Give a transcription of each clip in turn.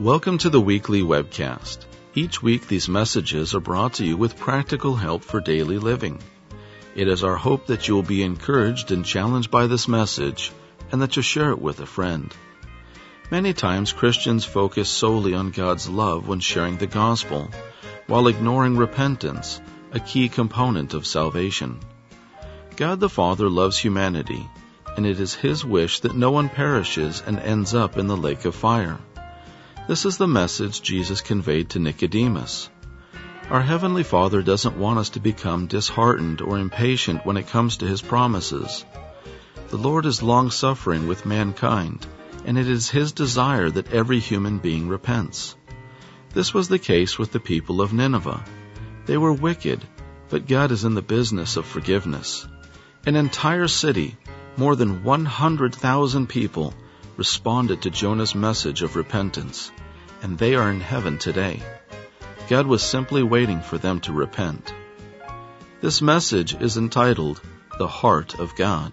Welcome to the weekly webcast. Each week these messages are brought to you with practical help for daily living. It is our hope that you will be encouraged and challenged by this message and that you'll share it with a friend. Many times Christians focus solely on God's love when sharing the gospel, while ignoring repentance, a key component of salvation. God the Father loves humanity, and it is His wish that no one perishes and ends up in the lake of fire. This is the message Jesus conveyed to Nicodemus. Our Heavenly Father doesn't want us to become disheartened or impatient when it comes to His promises. The Lord is long-suffering with mankind, and it is His desire that every human being repents. This was the case with the people of Nineveh. They were wicked, but God is in the business of forgiveness. An entire city, more than 100,000 people, responded to Jonah's message of repentance, and they are in heaven today. God was simply waiting for them to repent. This message is entitled, The Heart of God.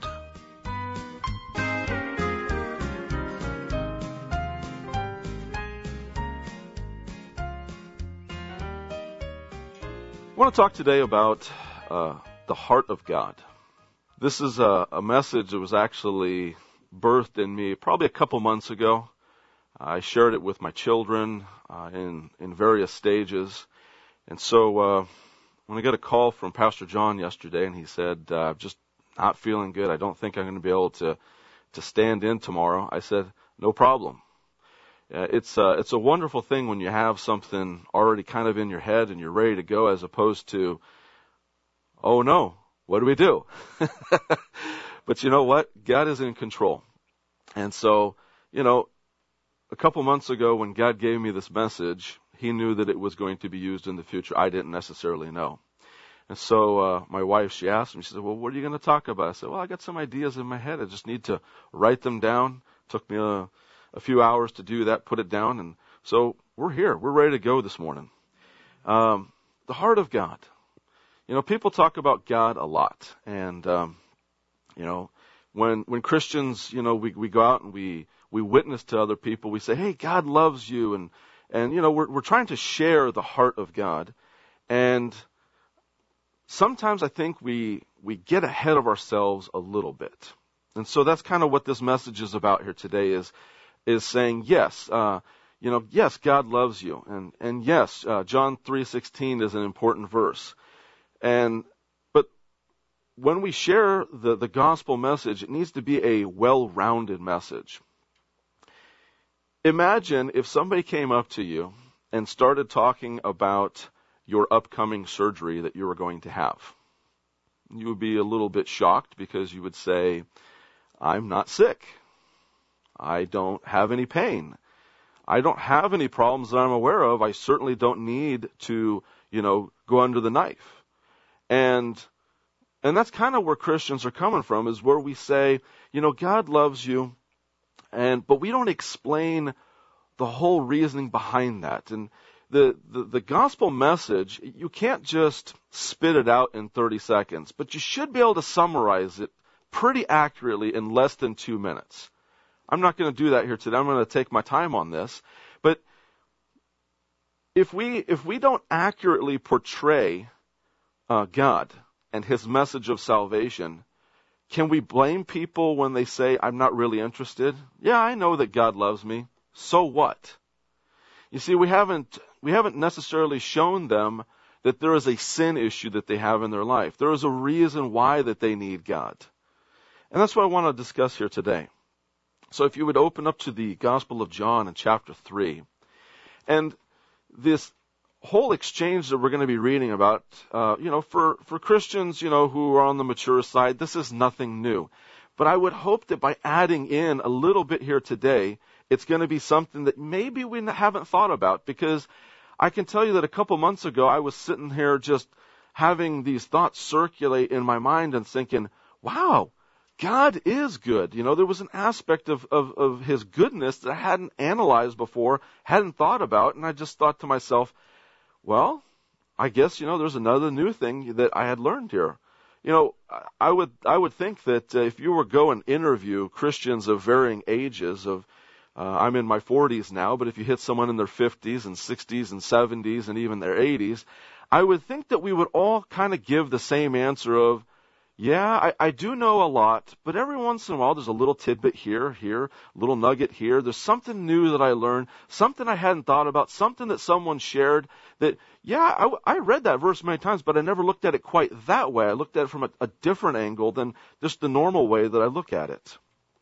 I want to talk today about the heart of God. This is a message that was actually birthed in me probably a couple months ago. I shared it with my children in various stages. And so when I got a call from Pastor John yesterday, and he said, just not feeling good, I don't think I'm going to be able to stand in tomorrow, I said, no problem. It's a wonderful thing when you have something already kind of in your head and you're ready to go, as opposed to, oh no, what do we do? But you know what? God is in control. And so, a couple months ago when God gave me this message, He knew that it was going to be used in the future. I didn't necessarily know. And so my wife, she asked me, she said, well, what are you going to talk about? I said, well, I got some ideas in my head. I just need to write them down. It took me a few hours to do that, put it down. And so we're here. We're ready to go this morning. The heart of God. People talk about God a lot. And, when Christians, we go out and we witness to other people, we say, hey, God loves you. And we're trying to share the heart of God. And sometimes I think we get ahead of ourselves a little bit. And so that's kind of what this message is about here today, is saying, yes, yes, God loves you. And yes, John 3:16 is an important verse. But when we share the gospel message, it needs to be a well-rounded message. Imagine if somebody came up to you and started talking about your upcoming surgery that you were going to have. You would be a little bit shocked because you would say, I'm not sick. I don't have any pain. I don't have any problems that I'm aware of. I certainly don't need to, go under the knife. And that's kind of where Christians are coming from, is where we say, God loves you, but we don't explain the whole reasoning behind that. And the gospel message, you can't just spit it out in 30 seconds, but you should be able to summarize it pretty accurately in less than 2 minutes. I'm not going to do that here today. I'm going to take my time on this. But if we don't accurately portray God and His message of salvation, can we blame people when they say, I'm not really interested? Yeah, I know that God loves me. So what? You see, we haven't necessarily shown them that there is a sin issue that they have in their life. There is a reason why that they need God. And that's what I want to discuss here today. So if you would open up to the Gospel of John in chapter 3. And this whole exchange that we're going to be reading about, for Christians, who are on the mature side, this is nothing new. But I would hope that by adding in a little bit here today, it's going to be something that maybe we haven't thought about. Because I can tell you that a couple months ago, I was sitting here just having these thoughts circulate in my mind and thinking, wow, God is good. There was an aspect of His goodness that I hadn't analyzed before, hadn't thought about, and I just thought to myself, well, I guess, there's another new thing that I had learned here. I would think that if you were go and interview Christians of varying ages, of I'm in my 40s now, but if you hit someone in their 50s and 60s and 70s and even their 80s, I would think that we would all kind of give the same answer of, yeah, I do know a lot, but every once in a while there's a little tidbit here, a little nugget here. There's something new that I learned, something I hadn't thought about, something that someone shared that, yeah, I read that verse many times, but I never looked at it quite that way. I looked at it from a different angle than just the normal way that I look at it.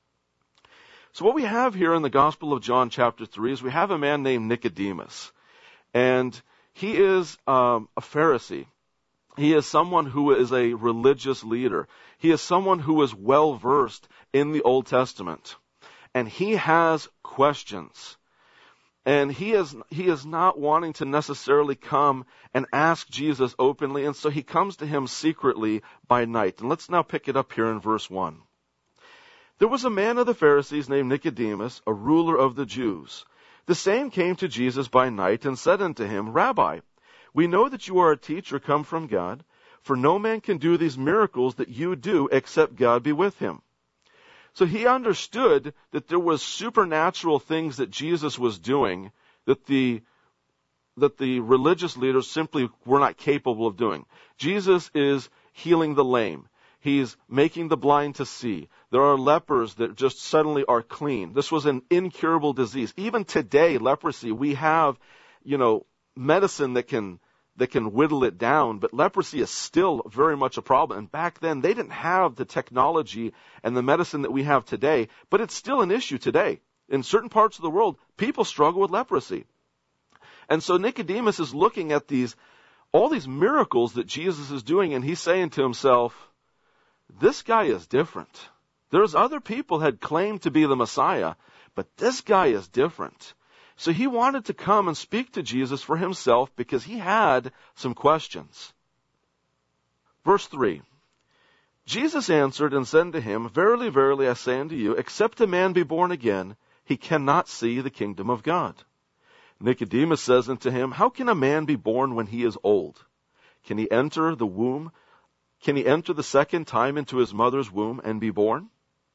So what we have here in the Gospel of John chapter 3 is we have a man named Nicodemus, and he is a Pharisee. He is someone who is a religious leader. He is someone who is well versed in the Old Testament. And he has questions. And he is not wanting to necessarily come and ask Jesus openly, and so he comes to him secretly by night. And let's now pick it up here in verse 1. There was a man of the Pharisees named Nicodemus, a ruler of the Jews. The same came to Jesus by night and said unto him, Rabbi, we know that you are a teacher come from God, for no man can do these miracles that you do except God be with him. So he understood that there was supernatural things that Jesus was doing that the religious leaders simply were not capable of doing. Jesus is healing the lame. He's making the blind to see. There are lepers that just suddenly are clean. This was an incurable disease. Even today, leprosy, we have, medicine that can whittle it down, but leprosy is still very much a problem. And back then, they didn't have the technology and the medicine that we have today, but it's still an issue today. In certain parts of the world, people struggle with leprosy. And so Nicodemus is looking at all these miracles that Jesus is doing, and he's saying to himself, this guy is different. There's other people had claimed to be the Messiah, but this guy is different. So he wanted to come and speak to Jesus for himself because he had some questions. Verse 3. Jesus answered and said to him, Verily, verily, I say unto you, except a man be born again, he cannot see the kingdom of God. Nicodemus says unto him, How can a man be born when he is old? Can he enter the womb? Can he enter the second time into his mother's womb and be born?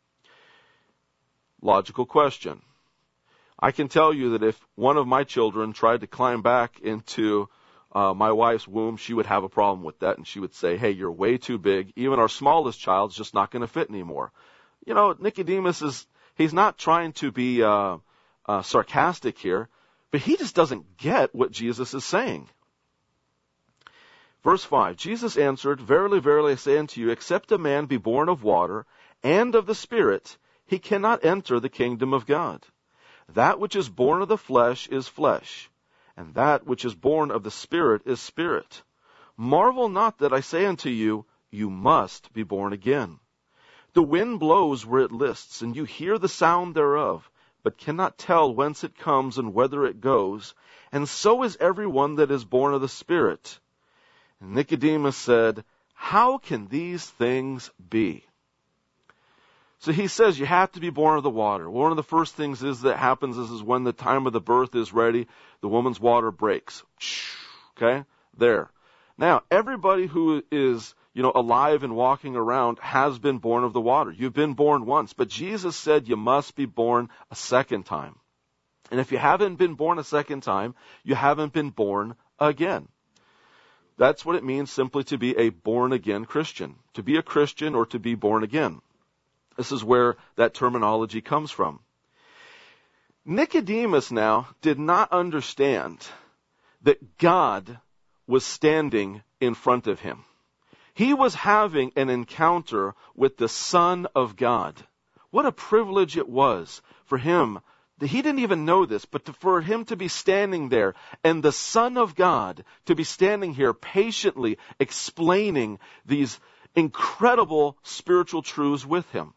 Logical question. I can tell you that if one of my children tried to climb back into my wife's womb, she would have a problem with that, and she would say, hey, you're way too big. Even our smallest child's just not going to fit anymore. Nicodemus he's not trying to be sarcastic here, but he just doesn't get what Jesus is saying. Verse 5, Jesus answered, Verily, verily, I say unto you, except a man be born of water and of the Spirit, he cannot enter the kingdom of God. That which is born of the flesh is flesh, and that which is born of the Spirit is spirit. Marvel not that I say unto you, you must be born again. The wind blows where it lists, and you hear the sound thereof, but cannot tell whence it comes and whither it goes. And so is every one that is born of the Spirit. And Nicodemus said, How can these things be? So he says you have to be born of the water. One of the first things that happens is when the time of the birth is ready, the woman's water breaks. Okay? There. Now, everybody who is, alive and walking around has been born of the water. You've been born once, but Jesus said you must be born a second time. And if you haven't been born a second time, you haven't been born again. That's what it means simply to be a born-again Christian. To be a Christian or to be born again. This is where that terminology comes from. Nicodemus now did not understand that God was standing in front of him. He was having an encounter with the Son of God. What a privilege it was for him. He didn't even know this, but for him to be standing there and the Son of God to be standing here patiently explaining these incredible spiritual truths with him.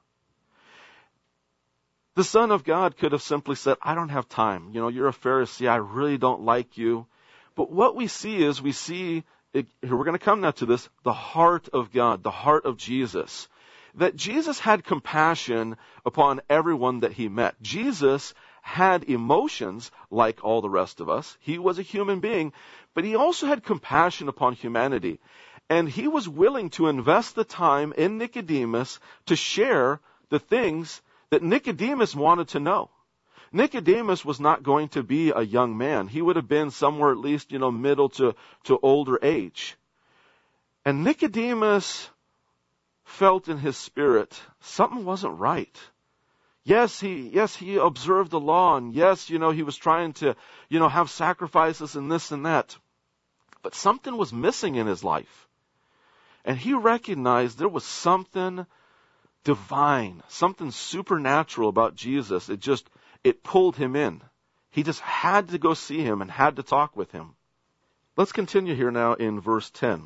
The Son of God could have simply said, I don't have time. You're a Pharisee. I really don't like you. But what we see, here we're going to come now to this, the heart of God, the heart of Jesus. That Jesus had compassion upon everyone that he met. Jesus had emotions like all the rest of us. He was a human being, but he also had compassion upon humanity. And he was willing to invest the time in Nicodemus to share the things that Nicodemus wanted to know. Nicodemus was not going to be a young man. He would have been somewhere at least, middle to older age. And Nicodemus felt in his spirit something wasn't right. Yes, he observed the law, and yes, he was trying to, have sacrifices and this and that. But something was missing in his life. And he recognized there was something divine, something supernatural about Jesus. It pulled him in. He just had to go see him and had to talk with him. Let's continue here now in verse 10.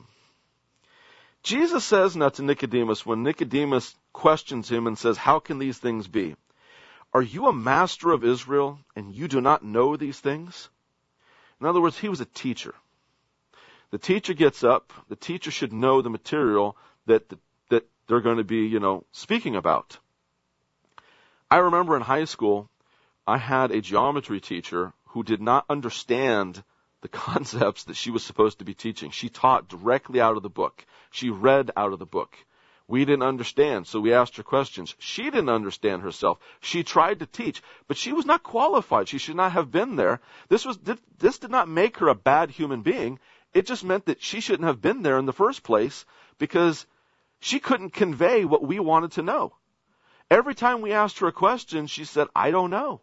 Jesus says now to Nicodemus, when Nicodemus questions him and says, "How can these things be? Are you a master of Israel and you do not know these things?" In other words, he was a teacher. The teacher gets up. The teacher should know the material that they're going to be, speaking about. I remember in high school, I had a geometry teacher who did not understand the concepts that she was supposed to be teaching. She taught directly out of the book. She read out of the book. We didn't understand, so we asked her questions. She didn't understand herself. She tried to teach, but she was not qualified. She should not have been there. This did not make her a bad human being. It just meant that she shouldn't have been there in the first place because she couldn't convey what we wanted to know. Every time we asked her a question, she said, "I don't know."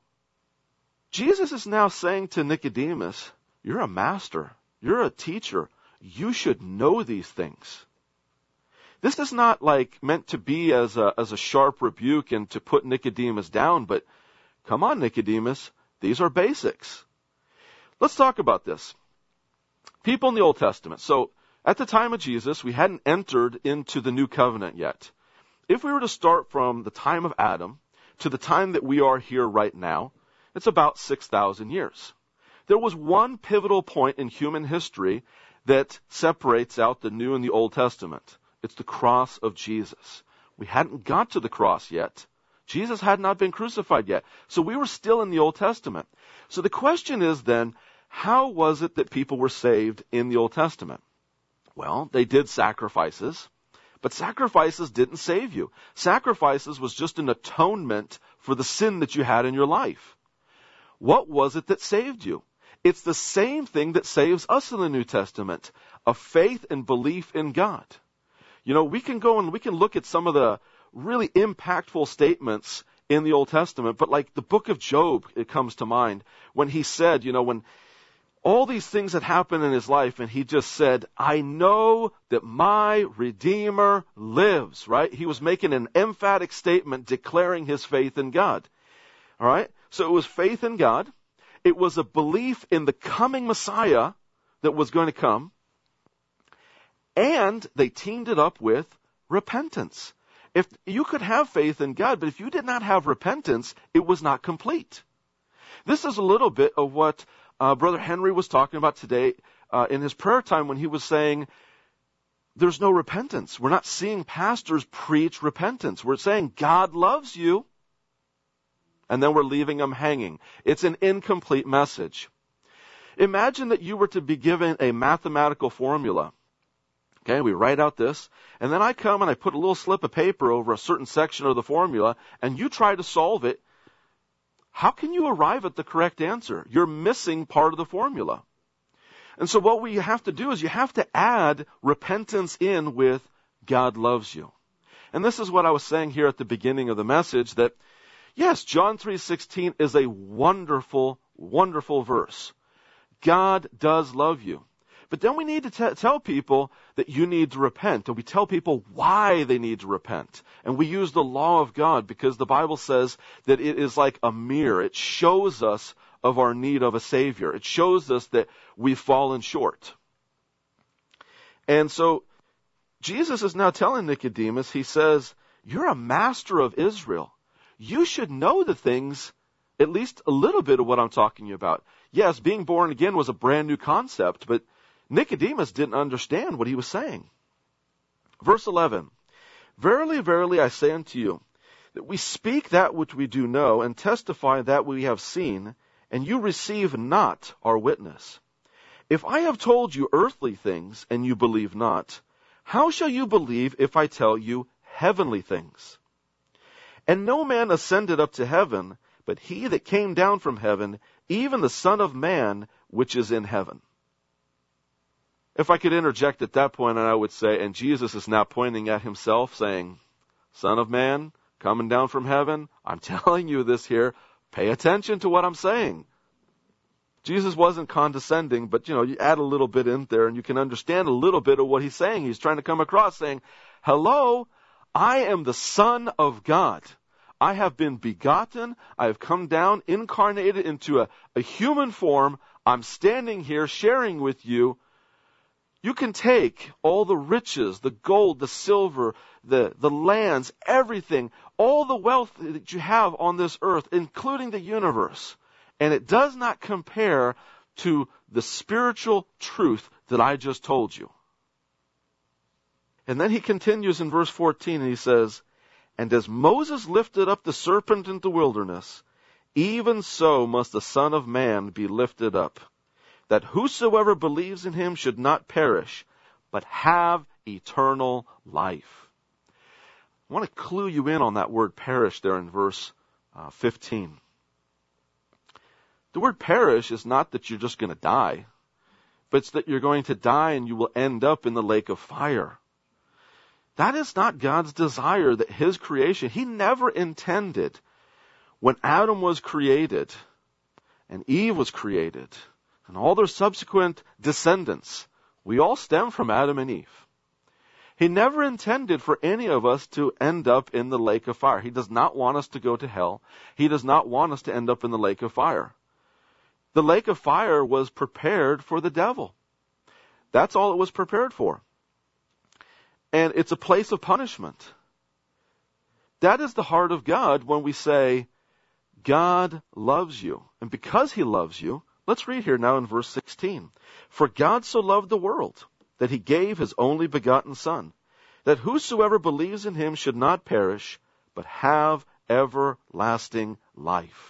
Jesus is now saying to Nicodemus, "You're a master. You're a teacher. You should know these things." This is not meant to be as a sharp rebuke and to put Nicodemus down, but come on, Nicodemus, these are basics. Let's talk about this. People in the Old Testament. So at the time of Jesus, we hadn't entered into the new covenant yet. If we were to start from the time of Adam to the time that we are here right now, it's about 6,000 years. There was one pivotal point in human history that separates out the New and the Old Testament. It's the cross of Jesus. We hadn't got to the cross yet. Jesus had not been crucified yet. So we were still in the Old Testament. So the question is then, how was it that people were saved in the Old Testament? Well, they did sacrifices, but sacrifices didn't save you. Sacrifices was just an atonement for the sin that you had in your life. What was it that saved you? It's the same thing that saves us in the New Testament, a faith and belief in God. We can go and we can look at some of the really impactful statements in the Old Testament, but like the book of Job, it comes to mind when he said, when all these things had happened in his life, and he just said, "I know that my Redeemer lives," right? He was making an emphatic statement declaring his faith in God. All right? So it was faith in God. It was a belief in the coming Messiah that was going to come. And they teamed it up with repentance. If you could have faith in God, but if you did not have repentance, it was not complete. This is a little bit of what Brother Henry was talking about today in his prayer time when he was saying, there's no repentance. We're not seeing pastors preach repentance. We're saying God loves you, and then we're leaving them hanging. It's an incomplete message. Imagine that you were to be given a mathematical formula. Okay, we write out this, and then I come and I put a little slip of paper over a certain section of the formula, and you try to solve it. How can you arrive at the correct answer? You're missing part of the formula. And so what we have to do is you have to add repentance in with God loves you. And this is what I was saying here at the beginning of the message, that yes, John 3:16 is a wonderful, wonderful verse. God does love you. But then we need to tell people that you need to repent. And we tell people why they need to repent. And we use the law of God because the Bible says that it is like a mirror. It shows us of our need of a Savior. It shows us that we've fallen short. And so Jesus is now telling Nicodemus, he says, "You're a master of Israel. You should know the things, at least a little bit of what I'm talking about." Yes, being born again was a brand new concept, but Nicodemus didn't understand what he was saying. Verse 11, "Verily, verily, I say unto you, that we speak that which we do know, and testify that we have seen, and you receive not our witness. If I have told you earthly things, and you believe not, how shall you believe if I tell you heavenly things? And no man ascended up to heaven, but he that came down from heaven, even the Son of Man, which is in heaven. If I could interject at that point, and I would say, and Jesus is now pointing at himself, saying, Son of Man, coming down from heaven, I'm telling you this here, pay attention to what I'm saying. Jesus wasn't condescending, but you add a little bit in there and you can understand a little bit of what he's saying. He's trying to come across saying, hello, I am the Son of God. I have been begotten. I have come down, incarnated into a human form. I'm standing here sharing with you. You can take all the riches, the gold, the silver, the lands, everything, all the wealth that you have on this earth, including the universe. And it does not compare to the spiritual truth that I just told you. And then he continues in verse 14 and he says, and as Moses lifted up the serpent in the wilderness, even so must the Son of Man be lifted up, that whosoever believes in him should not perish, but have eternal life. I want to clue you in on that word perish there in verse 15. The word perish is not that you're just going to die, but it's that you're going to die and you will end up in the lake of fire. That is not God's desire, that his creation, he never intended when Adam was created and Eve was created and all their subsequent descendants, we all stem from Adam and Eve. He never intended for any of us to end up in the lake of fire. He does not want us to go to hell. He does not want us to end up in the lake of fire. The lake of fire was prepared for the devil. That's all it was prepared for. And it's a place of punishment. That is the heart of God when we say, God loves you. And because he loves you, let's read here now in verse 16. For God so loved the world, that he gave his only begotten Son, that whosoever believes in him should not perish, but have everlasting life.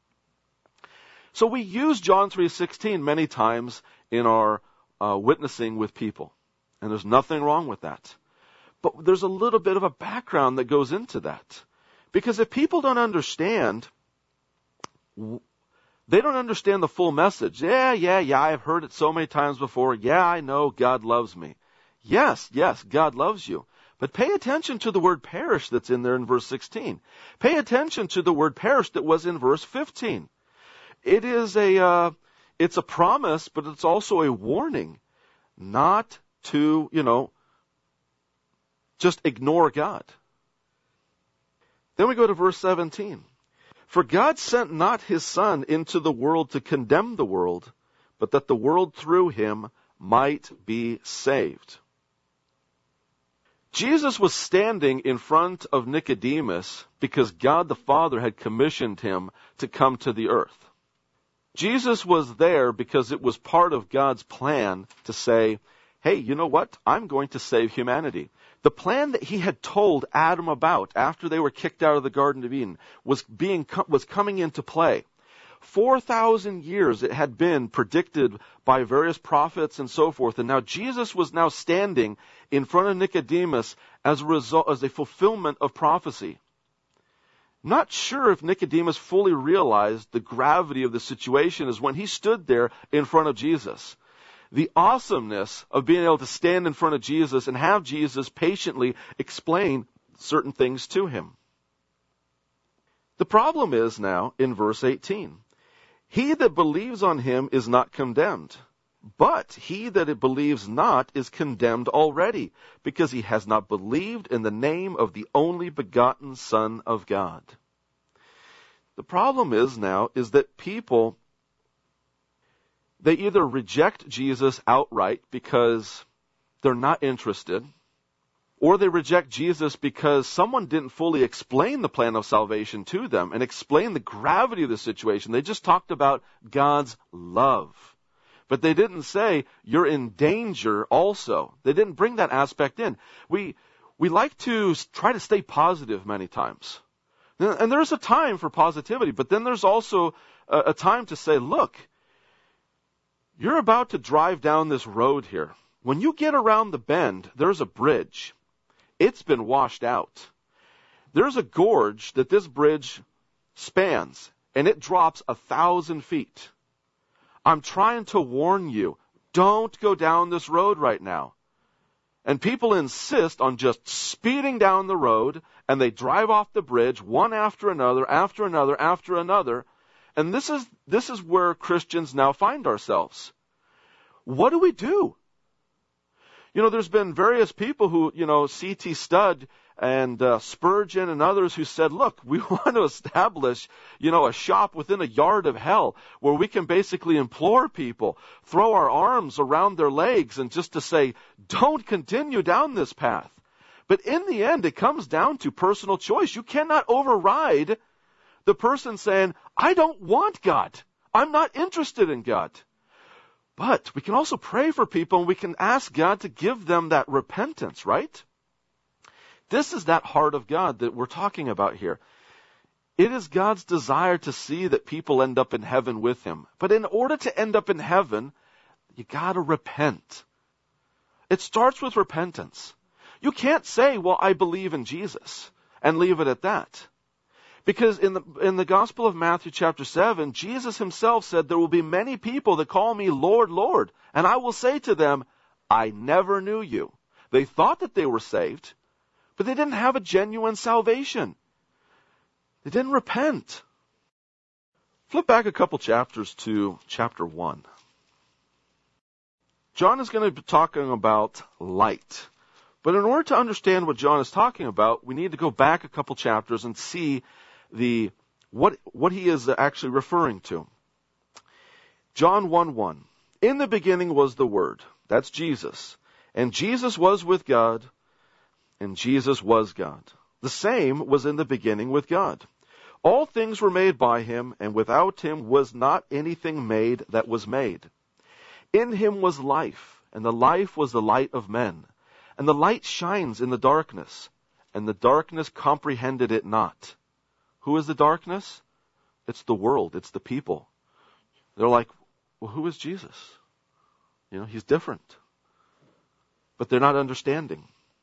So we use John 3:16 many times in our witnessing with people. And there's nothing wrong with that. But there's a little bit of a background that goes into that. Because if people don't understand, they don't understand the full message. Yeah, I've heard it so many times before. Yeah, I know God loves me. Yes, God loves you. But pay attention to the word perish that's in there in verse 16. Pay attention to the word perish that was in verse 15. It is it's a promise, but it's also a warning not to, just ignore God. Then we go to verse 17. For God sent not his Son into the world to condemn the world, but that the world through him might be saved. Jesus was standing in front of Nicodemus because God the Father had commissioned him to come to the earth. Jesus was there because it was part of God's plan to say, hey, you know what? I'm going to save humanity. The plan that he had told Adam about after they were kicked out of the Garden of Eden was coming into play. 4,000 years it had been predicted by various prophets and so forth. And now Jesus was now standing in front of Nicodemus as a result, as a fulfillment of prophecy. Not sure if Nicodemus fully realized the gravity of the situation is when he stood there in front of Jesus. The awesomeness of being able to stand in front of Jesus and have Jesus patiently explain certain things to him. The problem is now in verse 18. He that believes on him is not condemned, but he that believes not is condemned already, because he has not believed in the name of the only begotten Son of God. The problem is now is that people, they either reject Jesus outright because they're not interested, or they reject Jesus because someone didn't fully explain the plan of salvation to them and explain the gravity of the situation. They just talked about God's love. But they didn't say, you're in danger also. They didn't bring that aspect in. We like to try to stay positive many times. And there's a time for positivity, but then there's also a time to say, look, you're about to drive down this road here. When you get around the bend, there's a bridge. It's been washed out. There's a gorge that this bridge spans. and it drops 1,000 feet. I'm trying to warn you, don't go down this road right now. And people insist on just speeding down the road, and they drive off the bridge one after another, after another, after another. And this is where Christians now find ourselves. What do we do? There's been various people who, C.T. Studd and Spurgeon and others who said, look, we want to establish, a shop within a yard of hell where we can basically implore people, throw our arms around their legs and just to say, don't continue down this path. But in the end, it comes down to personal choice. You cannot override the person saying, I don't want God. I'm not interested in God. But we can also pray for people and we can ask God to give them that repentance, right? This is that heart of God that we're talking about here. It is God's desire to see that people end up in heaven with Him. But in order to end up in heaven, you gotta repent. It starts with repentance. You can't say, well, I believe in Jesus, and leave it at that. Because in the Gospel of Matthew chapter 7, Jesus Himself said, there will be many people that call me Lord, Lord, and I will say to them, I never knew you. They thought that they were saved, but they didn't have a genuine salvation. They didn't repent. Flip back a couple chapters to chapter 1. John is going to be talking about light. But in order to understand what John is talking about, we need to go back a couple chapters and see what he is actually referring to. John 1:1. In the beginning was the Word. That's Jesus. And Jesus was with God, and Jesus was God. The same was in the beginning with God. All things were made by Him, and without Him was not anything made that was made. In Him was life, and the life was the light of men. And the light shines in the darkness, and the darkness comprehended it not. Who is the darkness? It's the world. It's the people. They're like, well, who is Jesus? He's different. But they're not understanding.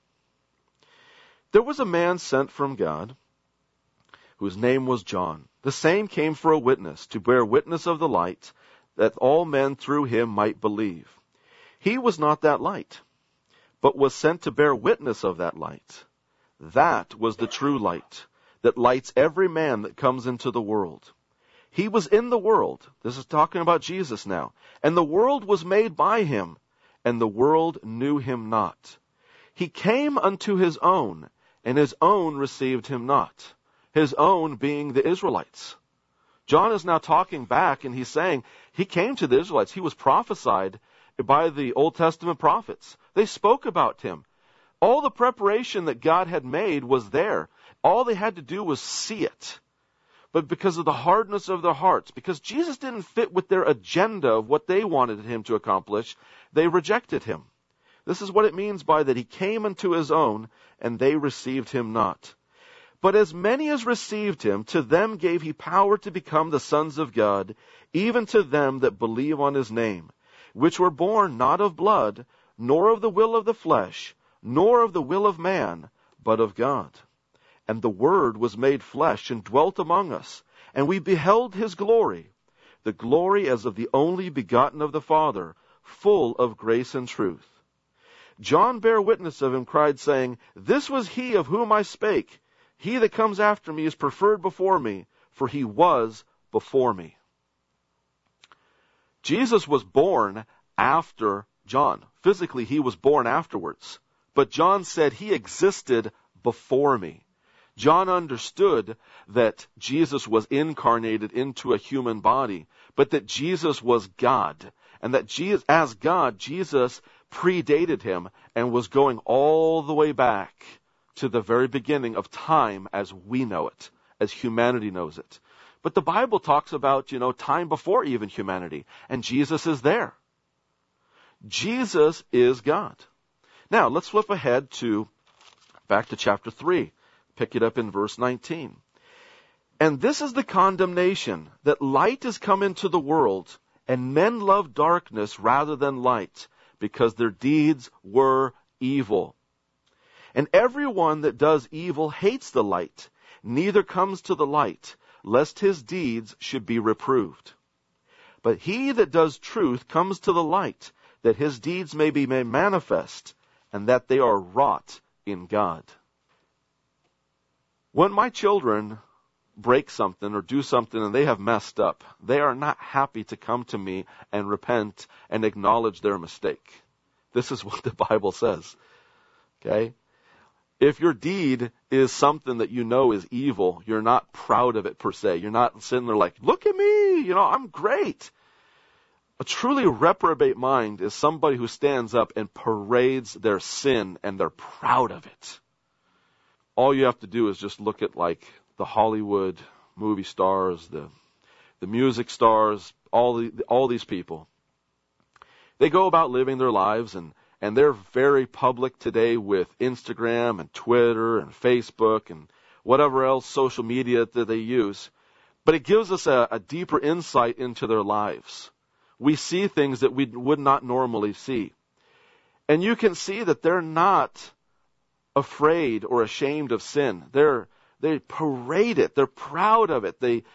There was a man sent from God, whose name was John. The same came for a witness, to bear witness of the light, that all men through him might believe. He was not that light, but was sent to bear witness of that light. That was the true light, that lights every man that comes into the world. He was in the world. This is talking about Jesus now. And the world was made by Him, and the world knew Him not. He came unto His own, and His own received Him not. His own being the Israelites. John is now talking back, and he's saying He came to the Israelites. He was prophesied by the Old Testament prophets. They spoke about Him. All the preparation that God had made was there. All they had to do was see it. But because of the hardness of their hearts, because Jesus didn't fit with their agenda of what they wanted Him to accomplish, they rejected Him. This is what it means by that He came unto His own, and they received Him not. But as many as received Him, to them gave He power to become the sons of God, even to them that believe on His name, which were born not of blood, nor of the will of the flesh, nor of the will of man, but of God. And the Word was made flesh and dwelt among us, and we beheld His glory, the glory as of the only begotten of the Father, full of grace and truth. John bare witness of Him, cried, saying, This was He of whom I spake. He that comes after me is preferred before me, for He was before me. Jesus was born after John. Physically, He was born afterwards. But John said He existed before me. John understood that Jesus was incarnated into a human body, but that Jesus was God, and that Jesus, as God, Jesus predated Him and was going all the way back to the very beginning of time as we know it, as humanity knows it. But the Bible talks about, time before even humanity, and Jesus is there. Jesus is God. Now, let's flip ahead back to chapter 3. Pick it up in verse 19. And this is the condemnation, that light is come into the world, and men love darkness rather than light, because their deeds were evil. And everyone that does evil hates the light, neither comes to the light, lest his deeds should be reproved. But he that does truth comes to the light, that his deeds may be made manifest, and that they are wrought in God. When my children break something or do something and they have messed up, they are not happy to come to me and repent and acknowledge their mistake. This is what the Bible says. Okay? If your deed is something that you know is evil, you're not proud of it per se. You're not sitting there like, look at me, I'm great. A truly reprobate mind is somebody who stands up and parades their sin and they're proud of it. All you have to do is just look at like the Hollywood movie stars, the music stars, all these people. They go about living their lives and they're very public today with Instagram and Twitter and Facebook and whatever else social media that they use. But it gives us a deeper insight into their lives. We see things that we would not normally see. And you can see that they're not afraid or ashamed of sin. They parade it. They're proud of it. They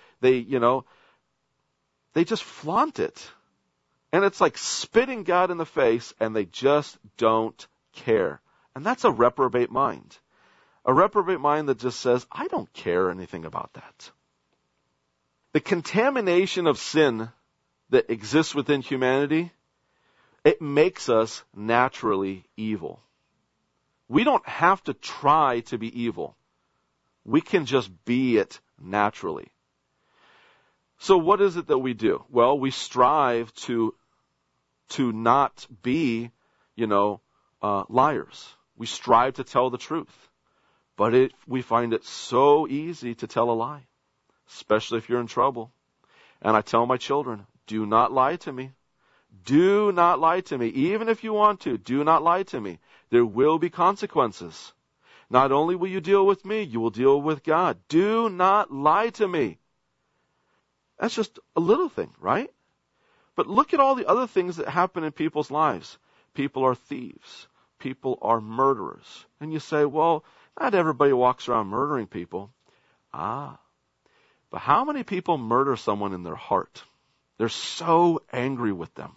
just flaunt it. And it's like spitting God in the face, and they just don't care. And that's a reprobate mind. A reprobate mind that just says, I don't care anything about that. The contamination of sin that exists within humanity, it makes us naturally evil. We don't have to try to be evil. We can just be it naturally. So what is it that we do? Well, we strive to not be, liars. We strive to tell the truth. But we find it so easy to tell a lie, especially if you're in trouble. And I tell my children, do not lie to me. Do not lie to me. Even if you want to, do not lie to me. There will be consequences. Not only will you deal with me, you will deal with God. Do not lie to me. That's just a little thing, right? But look at all the other things that happen in people's lives. People are thieves. People are murderers. And you say, well, not everybody walks around murdering people. But how many people murder someone in their heart? They're so angry with them.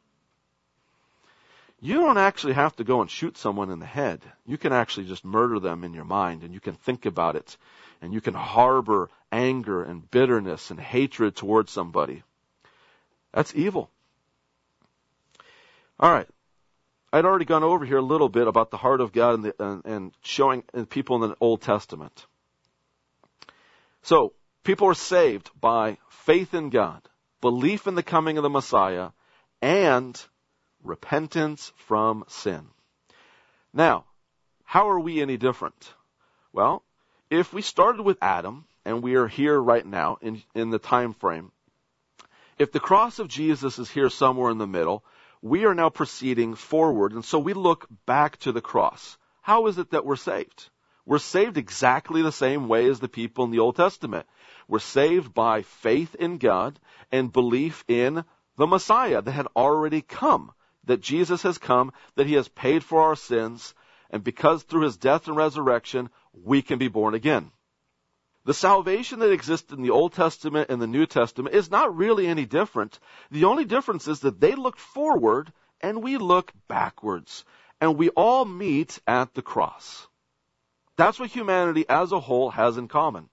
You don't actually have to go and shoot someone in the head. You can actually just murder them in your mind, and you can think about it, and you can harbor anger and bitterness and hatred towards somebody. That's evil. All right. I'd already gone over here a little bit about the heart of God and showing people in the Old Testament. So, people are saved by faith in God, belief in the coming of the Messiah, and repentance from sin. Now, how are we any different? Well, if we started with Adam, and we are here right now in the time frame, if the cross of Jesus is here somewhere in the middle, we are now proceeding forward, and so we look back to the cross. How is it that we're saved? We're saved exactly the same way as the people in the Old Testament. We're saved by faith in God and belief in the Messiah that had already come, that Jesus has come, that he has paid for our sins, and because through his death and resurrection, we can be born again. The salvation that existed in the Old Testament and the New Testament is not really any different. The only difference is that they look forward and we look backwards. And we all meet at the cross. That's what humanity as a whole has in common.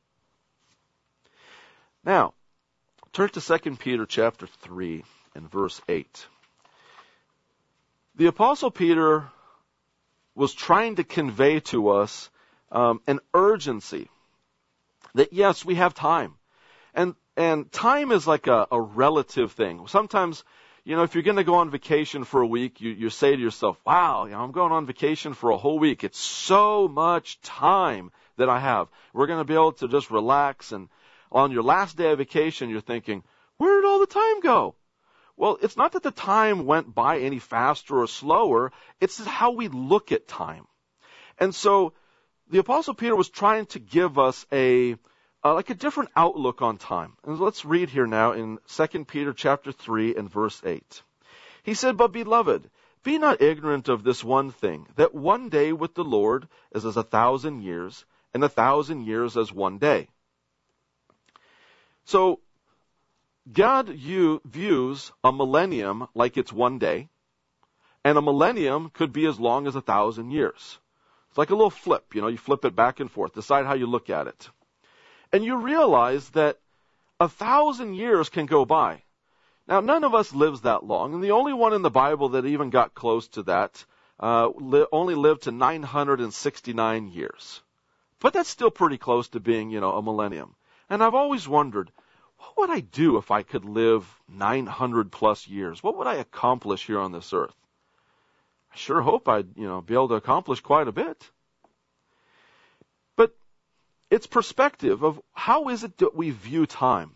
Now, turn to 2 Peter chapter 3 and verse 8. The Apostle Peter was trying to convey to us an urgency. That yes, we have time. And time is like a relative thing. Sometimes, if you're going to go on vacation for a week, you say to yourself, wow, I'm going on vacation for a whole week. It's so much time that I have. We're going to be able to just relax. And on your last day of vacation, you're thinking, where did all the time go? Well, it's not that the time went by any faster or slower. It's how we look at time. And so, the Apostle Peter was trying to give us a different outlook on time. And let's read here now in 2 Peter chapter 3 and verse 8. He said, but beloved, be not ignorant of this one thing, that one day with the Lord is as 1,000 years, and 1,000 years as one day. So God views a millennium like it's one day, and a millennium could be as long as 1,000 years. It's like a little flip, you flip it back and forth, decide how you look at it. And you realize that 1,000 years can go by. Now, none of us lives that long, and the only one in the Bible that even got close to that only lived to 969 years. But that's still pretty close to being, a millennium. And I've always wondered, what would I do if I could live 900 plus years? What would I accomplish here on this earth? I sure hope I'd, be able to accomplish quite a bit. But it's perspective of how is it that we view time.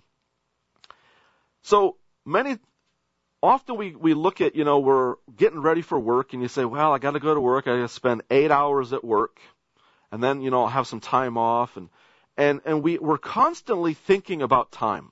So often we look at, we're getting ready for work and you say, well, I got to go to work. I got to spend 8 hours at work and then, I'll have some time off. And we're constantly thinking about time.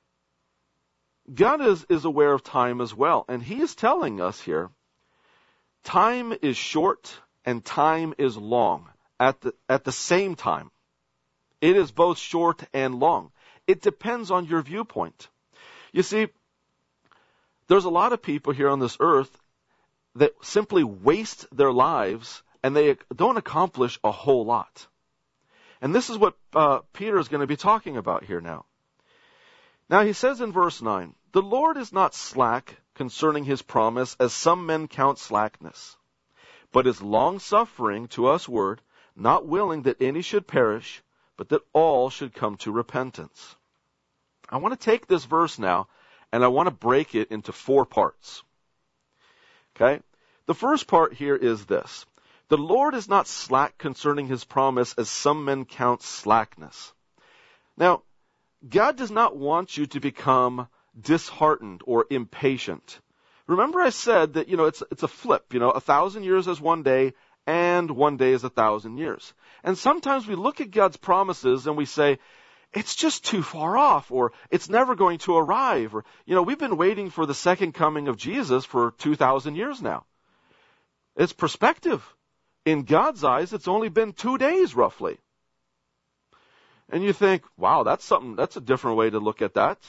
God is aware of time as well. And he is telling us here, time is short and time is long at the same time. It is both short and long. It depends on your viewpoint. You see, there's a lot of people here on this earth that simply waste their lives and they don't accomplish a whole lot. And this is what Peter is going to be talking about here now. Now he says in verse 9, the Lord is not slack concerning his promise, as some men count slackness, but is long-suffering to usward, not willing that any should perish, but that all should come to repentance. I want to take this verse now, and I want to break it into 4 parts. Okay? The first part here is this. The Lord is not slack concerning his promise, as some men count slackness. Now, God does not want you to become disheartened or impatient. Remember I said that, it's a flip. 1,000 years is one day, and one day is 1,000 years. And sometimes we look at God's promises and we say, it's just too far off, or it's never going to arrive, or, we've been waiting for the second coming of Jesus for 2,000 years now. It's perspective. In God's eyes, it's only been 2 days, roughly. And you think, wow, that's a different way to look at that.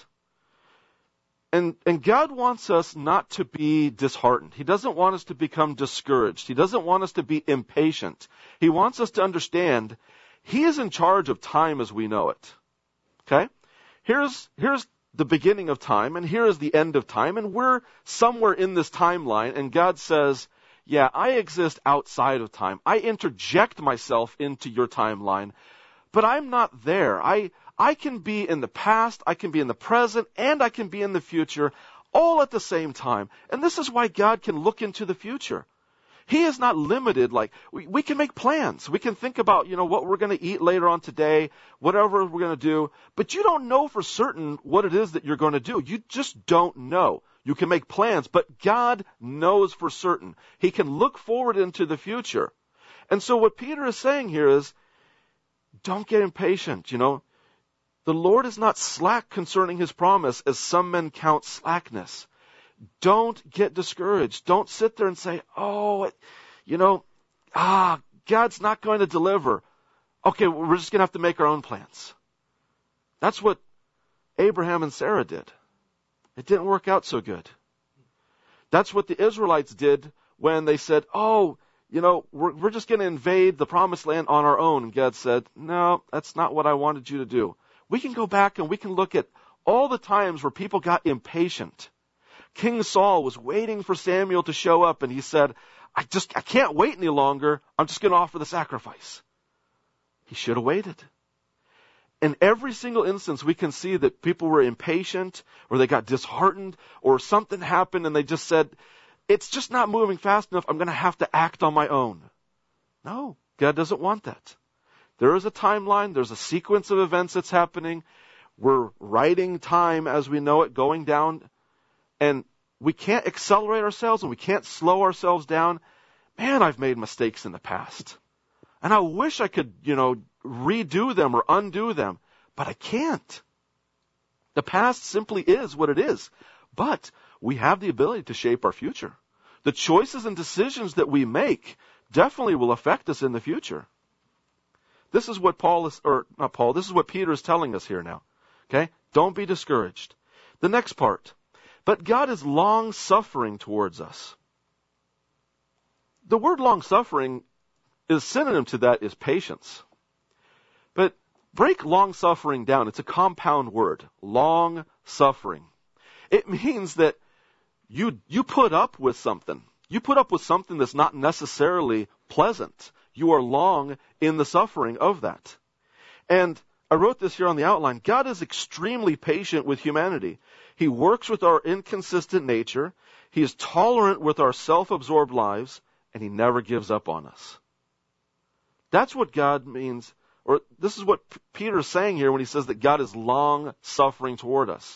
And God wants us not to be disheartened. He doesn't want us to become discouraged. He doesn't want us to be impatient. He wants us to understand he is in charge of time as we know it. Okay? Here's the beginning of time, and here is the end of time, and we're somewhere in this timeline, and God says, yeah, I exist outside of time. I interject myself into your timeline, but I'm not there. I can be in the past, I can be in the present, and I can be in the future, all at the same time. And this is why God can look into the future. He is not limited. Like, we can make plans. We can think about, what we're going to eat later on today, whatever we're going to do. But you don't know for certain what it is that you're going to do. You just don't know. You can make plans, but God knows for certain. He can look forward into the future. And so what Peter is saying here is, don't get impatient, The Lord is not slack concerning his promise, as some men count slackness. Don't get discouraged. Don't sit there and say, God's not going to deliver. Okay, we're just going to have to make our own plans. That's what Abraham and Sarah did. It didn't work out so good. That's what the Israelites did when they said, we're just going to invade the promised land on our own. And God said, no, that's not what I wanted you to do. We can go back and we can look at all the times where people got impatient. King Saul was waiting for Samuel to show up, and he said, I can't wait any longer. I'm just going to offer the sacrifice. He should have waited. In every single instance, we can see that people were impatient, or they got disheartened, or something happened and they just said, it's just not moving fast enough. I'm going to have to act on my own. No, God doesn't want that. There is a timeline. There's a sequence of events that's happening. We're writing time as we know it going down. And we can't accelerate ourselves and we can't slow ourselves down. Man, I've made mistakes in the past. And I wish I could, redo them or undo them. But I can't. The past simply is what it is. But we have the ability to shape our future. The choices and decisions that we make definitely will affect us in the future. This is what this is what Peter is telling us here now. Okay? Don't be discouraged. The next part. But God is long-suffering towards us. The word long-suffering is synonym to that is patience. But break long-suffering down. It's a compound word. Long-suffering. It means that you put up with something. You put up with something that's not necessarily pleasant. You are long in the suffering of that. And I wrote this here on the outline. God is extremely patient with humanity. He works with our inconsistent nature. He is tolerant with our self-absorbed lives, and He never gives up on us. That's what God means, or this is what Peter is saying here when he says that God is long-suffering toward us.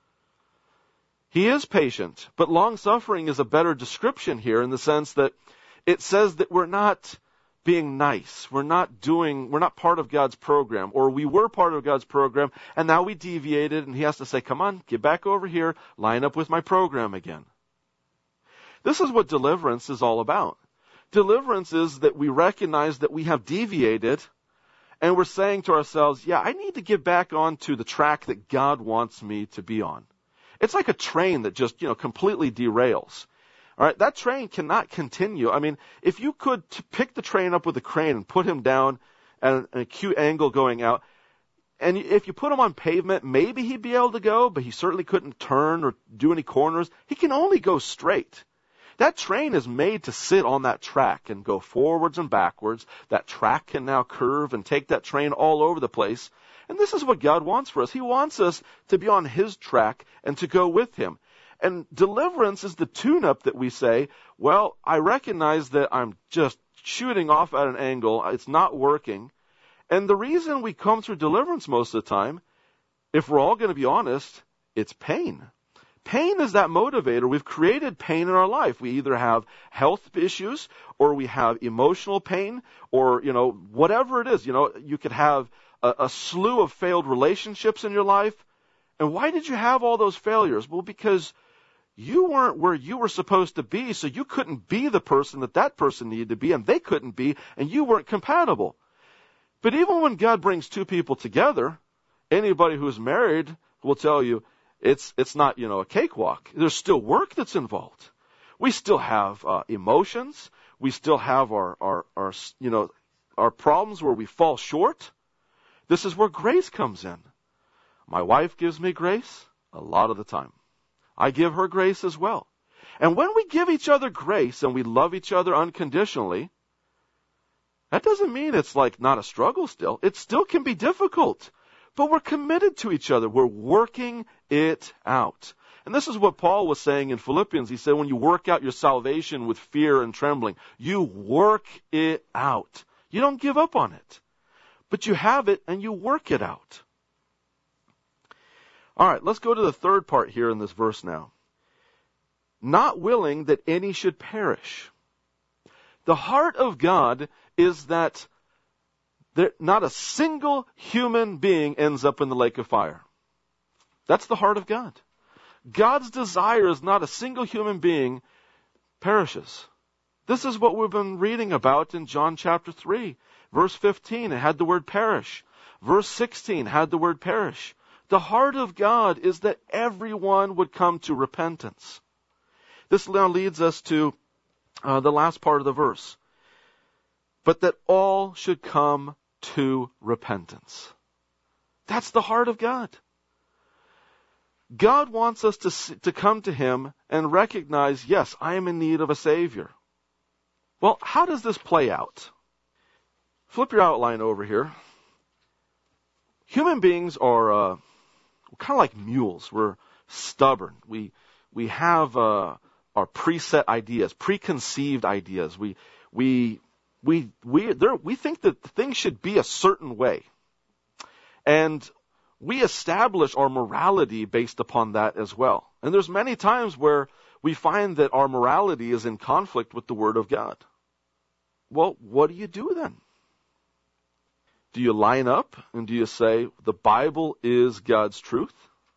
He is patient, but long-suffering is a better description here in the sense that it says that we're not being nice. We're not part of God's program, or we were part of God's program, and now we deviated, and He has to say, come on, get back over here, line up with my program again. This is what deliverance is all about. Deliverance is that we recognize that we have deviated, and we're saying to ourselves, yeah, I need to get back onto the track that God wants me to be on. It's like a train that just, completely derails. All right, that train cannot continue. I mean, if you could pick the train up with a crane and put him down at an acute angle going out, and if you put him on pavement, maybe he'd be able to go, but he certainly couldn't turn or do any corners. He can only go straight. That train is made to sit on that track and go forwards and backwards. That track can now curve and take that train all over the place. And this is what God wants for us. He wants us to be on His track and to go with Him. And deliverance is the tune-up that we say, well, I recognize that I'm just shooting off at an angle. It's not working. And the reason we come through deliverance most of the time, if we're all going to be honest, it's pain. Pain is that motivator. We've created pain in our life. We either have health issues or we have emotional pain or, whatever it is. You could have a slew of failed relationships in your life. And why did you have all those failures? Well, because you weren't where you were supposed to be, so you couldn't be the person that person needed to be, and they couldn't be, and you weren't compatible. But even when God brings two people together, anybody who's married will tell you, it's not, a cakewalk. There's still work that's involved. We still have emotions. We still have our problems where we fall short. This is where grace comes in. My wife gives me grace a lot of the time. I give her grace as well. And when we give each other grace and we love each other unconditionally, that doesn't mean it's like not a struggle still. It still can be difficult. But we're committed to each other. We're working it out. And this is what Paul was saying in Philippians. He said, when you work out your salvation with fear and trembling, you work it out. You don't give up on it. But you have it and you work it out. All right, let's go to the third part here in this verse now. Not willing that any should perish. The heart of God is that not a single human being ends up in the lake of fire. That's the heart of God. God's desire is not a single human being perishes. This is what we've been reading about in John chapter 3. Verse 15, it had the word perish. Verse 16 had the word perish. The heart of God is that everyone would come to repentance. This now leads us to the last part of the verse. But that all should come to repentance. That's the heart of God. God wants us to come to Him and recognize, yes, I am in need of a Savior. Well, how does this play out? Flip your outline over here. Human beings are kind of like mules. We're stubborn. We have our preset ideas, preconceived ideas. We think that things should be a certain way. And we establish our morality based upon that as well. And there's many times where we find that our morality is in conflict with the Word of God. Well, what do you do then? Do you line up and do you say, the Bible is God's truth?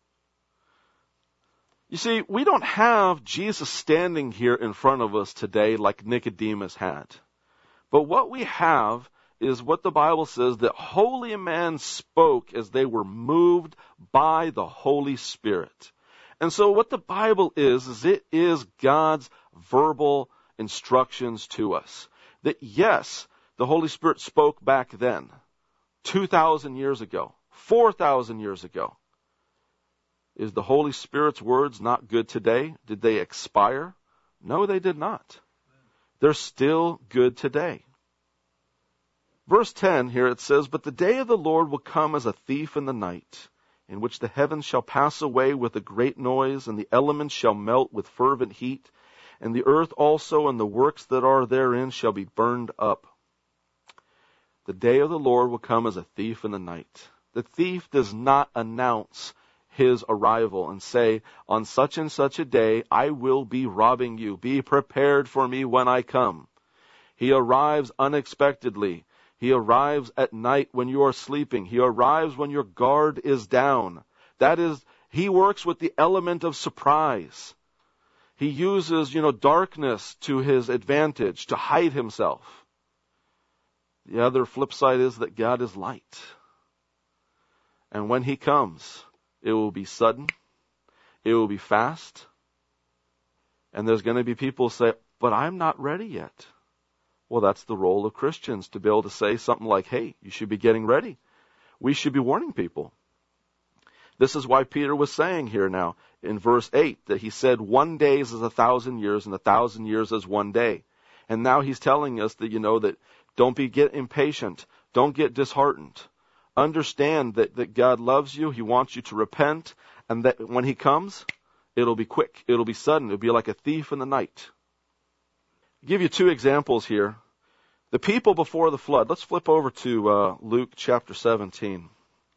You see, we don't have Jesus standing here in front of us today like Nicodemus had. But what we have is what the Bible says, that holy men spoke as they were moved by the Holy Spirit. And so what the Bible is it is God's verbal instructions to us. That yes, the Holy Spirit spoke back then, 2,000 years ago, 4,000 years ago. Is the Holy Spirit's words not good today? Did they expire? No, they did not. They're still good today. Verse 10 here it says, "But the day of the Lord will come as a thief in the night, in which the heavens shall pass away with a great noise, and the elements shall melt with fervent heat, and the earth also and the works that are therein shall be burned up." The day of the Lord will come as a thief in the night. The thief does not announce his arrival and say, on such and such a day, I will be robbing you. Be prepared for me when I come. He arrives unexpectedly. He arrives at night when you are sleeping. He arrives when your guard is down. That is, he works with the element of surprise. He uses, darkness to his advantage to hide himself. The other flip side is that God is light. And when he comes, it will be sudden. It will be fast. And there's going to be people who say, but I'm not ready yet. Well, that's the role of Christians, to be able to say something like, hey, you should be getting ready. We should be warning people. This is why Peter was saying here now in verse 8 that he said 1 day is as 1,000 years and 1,000 years as 1 day. And now he's telling us that, that don't get impatient. Don't get disheartened. Understand that God loves you. He wants you to repent. And that when he comes, it'll be quick. It'll be sudden. It'll be like a thief in the night. I'll give you 2 examples here. The people before the flood. Let's flip over to Luke chapter 17.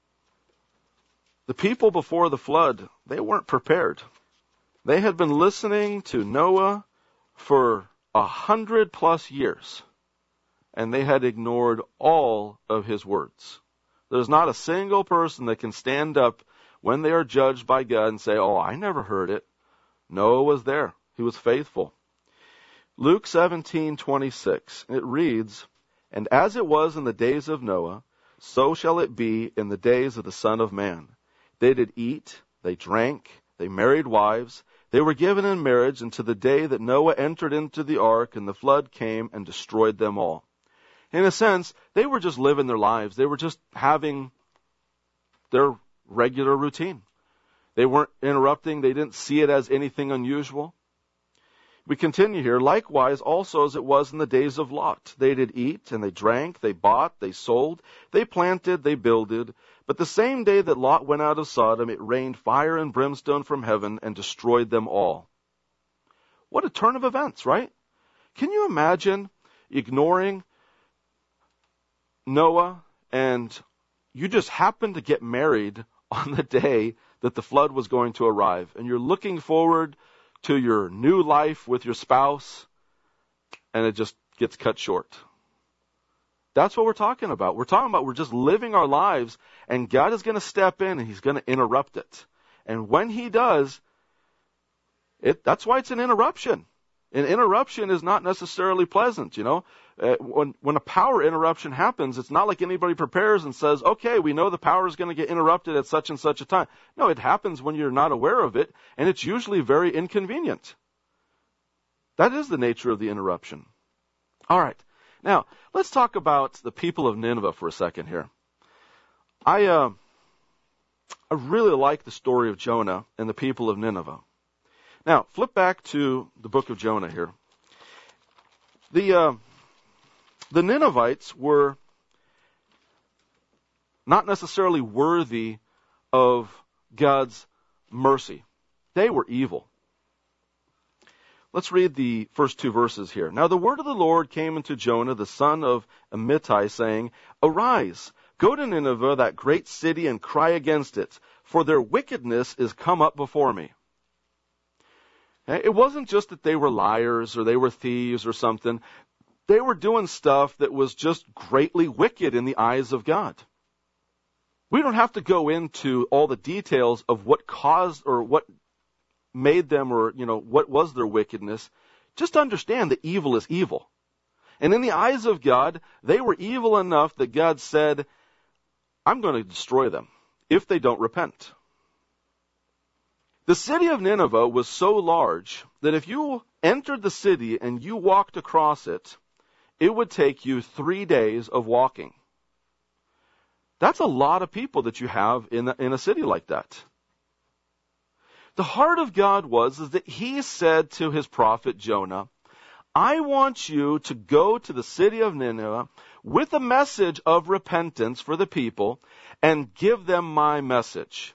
The people before the flood, they weren't prepared. They had been listening to Noah for 100+ years, and they had ignored all of his words. There's not a single person that can stand up when they are judged by God and say, oh, I never heard it. Noah was there. He was faithful. Luke 17:26, it reads, "And as it was in the days of Noah, so shall it be in the days of the Son of Man. They did eat, they drank, they married wives, they were given in marriage unto the day that Noah entered into the ark, and the flood came and destroyed them all." In a sense, they were just living their lives. They were just having their regular routine. They weren't interrupting. They didn't see it as anything unusual. We continue here. "Likewise also as it was in the days of Lot. They did eat, and they drank, they bought, they sold, they planted, they builded. But the same day that Lot went out of Sodom, it rained fire and brimstone from heaven and destroyed them all." What a turn of events, right? Can you imagine ignoring Noah, and you just happened to get married on the day that the flood was going to arrive, and you're looking forward to your new life with your spouse, and it just gets cut short? That's what we're talking about. We're talking about we're just living our lives, and God is going to step in, and he's going to interrupt it. And when he does, that's why it's an interruption. An interruption is not necessarily pleasant, When a power interruption happens, it's not like anybody prepares and says, okay, we know the power is going to get interrupted at such and such a time. No, it happens when you're not aware of it, and it's usually very inconvenient. That is the nature of the interruption. All right. Now, let's talk about the people of Nineveh for a second here. I really like the story of Jonah and the people of Nineveh. Now, flip back to the book of Jonah here. The Ninevites were not necessarily worthy of God's mercy. They were evil. Let's read the first 2 verses here. "Now the word of the Lord came unto Jonah, the son of Amittai, saying, Arise, go to Nineveh, that great city, and cry against it, for their wickedness is come up before me." It wasn't just that they were liars or they were thieves or something. They were doing stuff that was just greatly wicked in the eyes of God. We don't have to go into all the details of what caused or what made them or, what was their wickedness. Just understand that evil is evil. And in the eyes of God, they were evil enough that God said, I'm going to destroy them if they don't repent. The city of Nineveh was so large that if you entered the city and you walked across it, it would take you 3 days of walking. That's a lot of people that you have in a city like that. The heart of God was that he said to his prophet Jonah, I want you to go to the city of Nineveh with a message of repentance for the people and give them my message.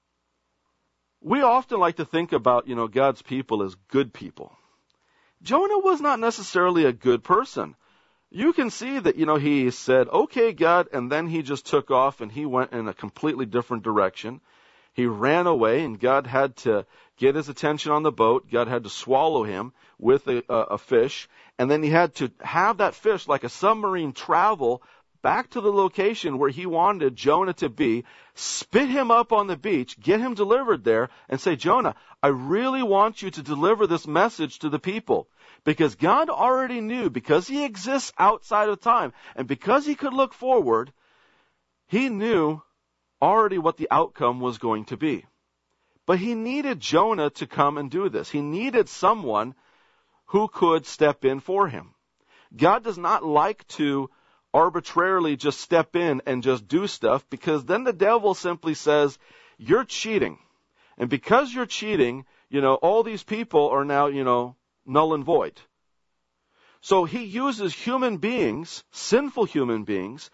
We often like to think about, God's people as good people. Jonah was not necessarily a good person. You can see that, he said, okay, God, and then he just took off and he went in a completely different direction. He ran away and God had to get his attention on the boat. God had to swallow him with a fish. And then he had to have that fish, like a submarine, travel back to the location where he wanted Jonah to be, spit him up on the beach, get him delivered there, and say, Jonah, I really want you to deliver this message to the people. Because God already knew, because he exists outside of time, and because he could look forward, he knew already what the outcome was going to be. But he needed Jonah to come and do this. He needed someone who could step in for him. God does not like to arbitrarily just step in and just do stuff, because then the devil simply says, you're cheating. And because you're cheating, all these people are now, null and void. So he uses human beings, sinful human beings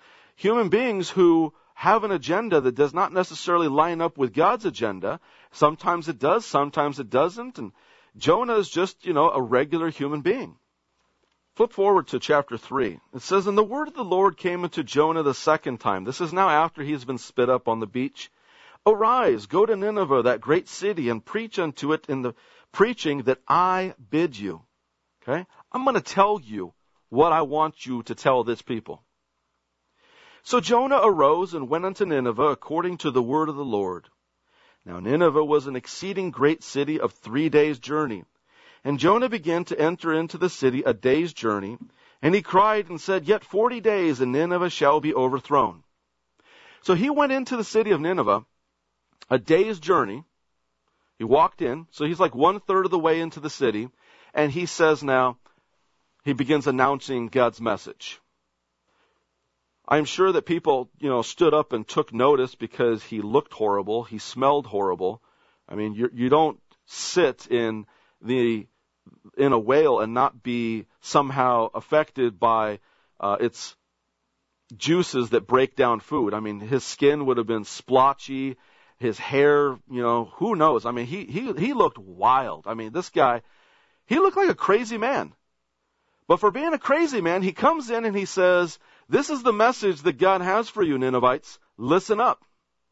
who have an agenda that does not necessarily line up with God's agenda. Sometimes it does, sometimes it doesn't. And Jonah is just, a regular human being. Flip forward to chapter 3. It says, And the word of the Lord came unto Jonah the second time. This is now after he has been spit up on the beach. Arise, go to Nineveh, that great city, and preach unto it in the preaching that I bid you. Okay? I'm going to tell you what I want you to tell this people. So Jonah arose and went unto Nineveh according to the word of the Lord. Now Nineveh was an exceeding great city of 3 days' journey. And Jonah began to enter into the city a day's journey. And he cried and said, Yet 40 days, and Nineveh shall be overthrown. So he went into the city of Nineveh a day's journey. He walked in. So he's like 1/3 of the way into the city. And he says now, he begins announcing God's message. I'm sure that people, stood up and took notice because he looked horrible. He smelled horrible. I mean, you don't sit in a whale and not be somehow affected by its juices that break down food. I mean, his skin would have been splotchy. His hair, who knows? I mean, he looked wild. I mean, this guy, he looked like a crazy man. But for being a crazy man, he comes in and he says, this is the message that God has for you, Ninevites. Listen up.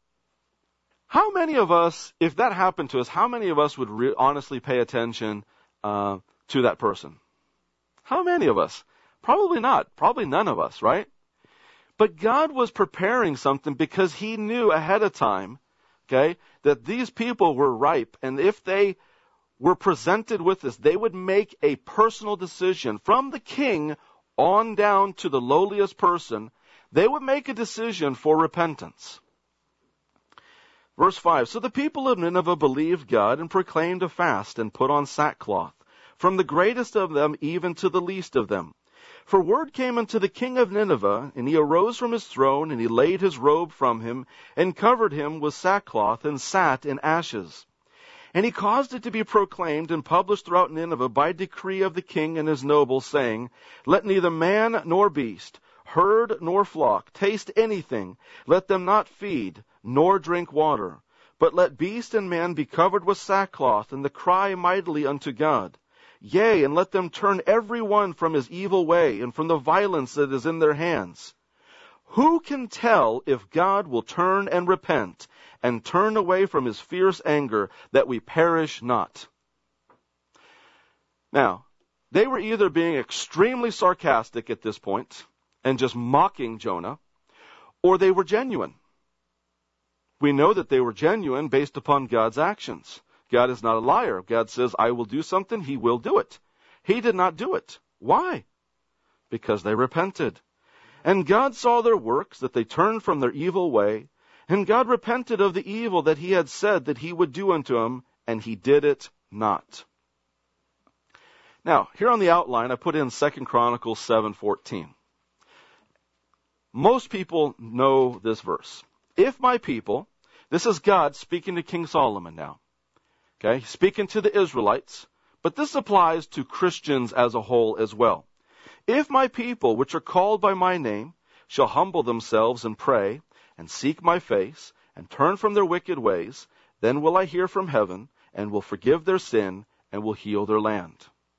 How many of us, if that happened to us, how many of us would honestly pay attention to that person? How many of us? Probably not. Probably none of us, right? But God was preparing something because he knew ahead of time, okay, that these people were ripe. And if they were presented with this, they would make a personal decision from the king on down to the lowliest person. They would make a decision for repentance. Verse 5, So the people of Nineveh believed God and proclaimed a fast and put on sackcloth, from the greatest of them even to the least of them. For word came unto the king of Nineveh, and he arose from his throne, and he laid his robe from him, and covered him with sackcloth, and sat in ashes. And he caused it to be proclaimed and published throughout Nineveh by decree of the king and his nobles, saying, Let neither man nor beast, herd nor flock, taste anything. Let them not feed, nor drink water. But let beast and man be covered with sackcloth, and the cry mightily unto God. Yea, and let them turn every one from his evil way, and from the violence that is in their hands. Who can tell if God will turn and repent, and turn away from his fierce anger, that we perish not? Now, they were either being extremely sarcastic at this point, and just mocking Jonah, or they were genuine. We know that they were genuine based upon God's actions. God is not a liar. God says, I will do something, he will do it. He did not do it. Why? because they repented. And God saw their works, that they turned from their evil way, and God repented of the evil that he had said that he would do unto them, and he did it not. Now, here on the outline, I put in 2 Chronicles 7:14. Most people know this verse. If my people, this is God speaking to King Solomon now. Okay, speaking to the Israelites, but this applies to Christians as a whole as well. If my people, which are called by my name, shall humble themselves and pray, and seek my face, and turn from their wicked ways, then will I hear from heaven, and will forgive their sin, and will heal their land.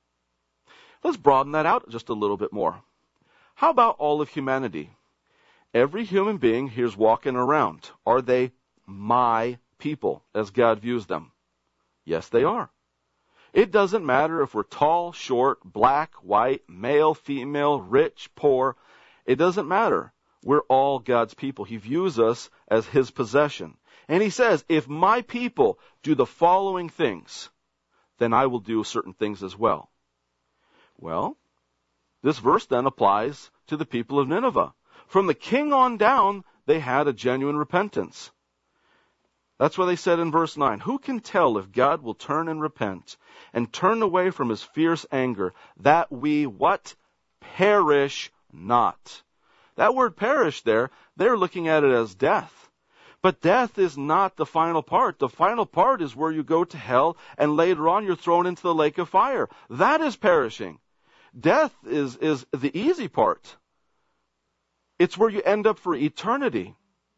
Let's broaden that out just a little bit more. How about all of humanity? Every human being here's walking around. Are they my people, as God views them? Yes, they are. It doesn't matter if we're tall, short, black, white, male, female, rich, poor. It doesn't matter. We're all God's people. He views us as his possession. And he says, if my people do the following things, then I will do certain things as well. Well, this verse then applies to the people of Nineveh. From the king on down, they had a genuine repentance. That's why they said in verse 9, who can tell if God will turn and repent and turn away from his fierce anger, that we, what? Perish not. That word perish there, they're looking at it as death. But death is not the final part. The final part is where you go to hell and later on you're thrown into the lake of fire. That is perishing. Death is the easy part. It's where you end up for eternity.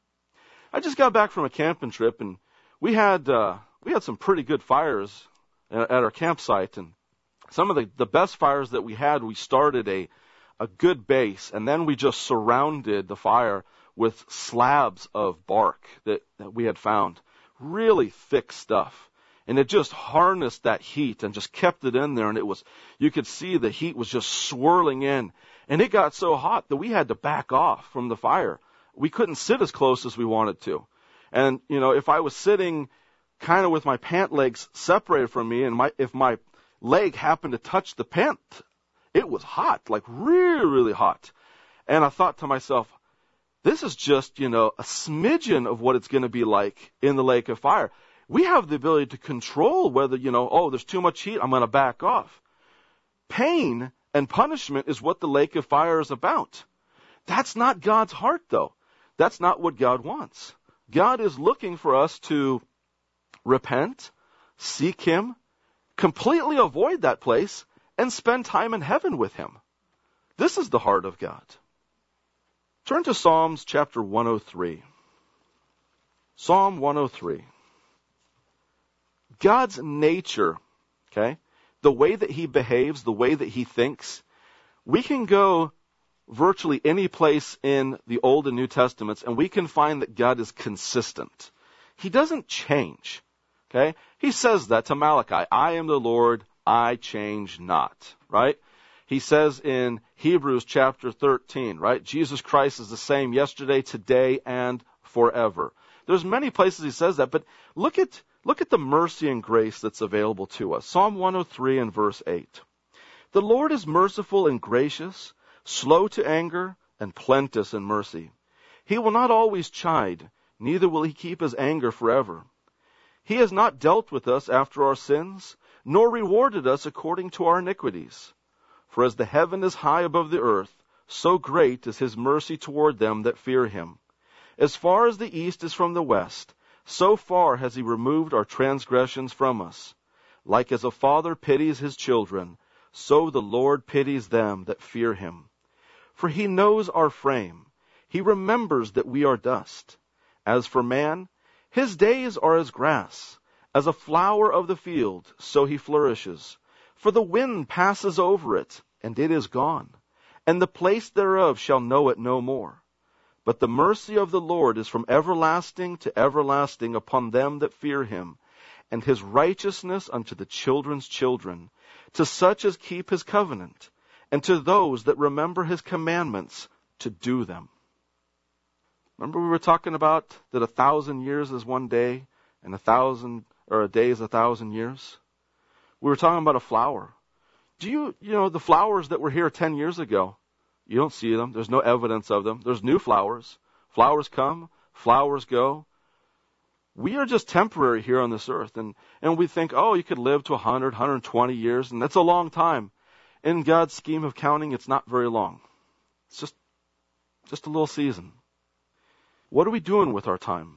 I just got back from a camping trip, and we had some pretty good fires at our campsite. And some of the best fires that we had, we started a good base, and then we just surrounded the fire with slabs of bark that we had found. Really thick stuff. And it just harnessed that heat and just kept it in there. And you could see the heat was just swirling in. And it got so hot that we had to back off from the fire. We couldn't sit as close as we wanted to. And, if I was sitting kind of with my pant legs separated from me, and if my leg happened to touch the pant, it was hot, like really, really hot. And I thought to myself, this is just, a smidgen of what it's going to be like in the lake of fire. We have the ability to control whether, there's too much heat, I'm going to back off. Pain and punishment is what the lake of fire is about. That's not God's heart, though. That's not what God wants. God is looking for us to repent, seek him, completely avoid that place, and spend time in heaven with him. This is the heart of God. Turn to Psalms chapter 103. Psalm 103. God's nature, okay, the way that he behaves, the way that he thinks, we can go virtually any place in the Old and New Testaments, and we can find that God is consistent. He doesn't change, okay? He says that to Malachi, I am the Lord, I change not, right? He says in Hebrews chapter 13, right? Jesus Christ is the same yesterday, today, and forever. There's many places he says that, but look at the mercy and grace that's available to us. Psalm 103 and verse 8. The Lord is merciful and gracious, slow to anger, and plenteous in mercy. He will not always chide, neither will he keep his anger forever. He has not dealt with us after our sins, nor rewarded us according to our iniquities. For as the heaven is high above the earth, so great is his mercy toward them that fear him. As far as the east is from the west, so far has he removed our transgressions from us. Like as a father pities his children, so the Lord pities them that fear him. For he knows our frame. He remembers that we are dust. As for man, his days are as grass. As a flower of the field, so he flourishes. For the wind passes over it, and it is gone, and the place thereof shall know it no more. But the mercy of the Lord is from everlasting to everlasting upon them that fear him, and his righteousness unto the children's children, to such as keep his covenant, and to those that remember his commandments to do them. Remember we were talking about that 1,000 years is one day, and a day is 1,000 years? We were talking about a flower. Do you know the flowers that were here 10 years ago? You don't see them. There's no evidence of them. There's new flowers. Flowers come, flowers go. We are just temporary here on this earth. And we think, oh, you could live to 100, 120 years, and that's a long time. In God's scheme of counting, it's not very long. It's just a little season. What are we doing with our time?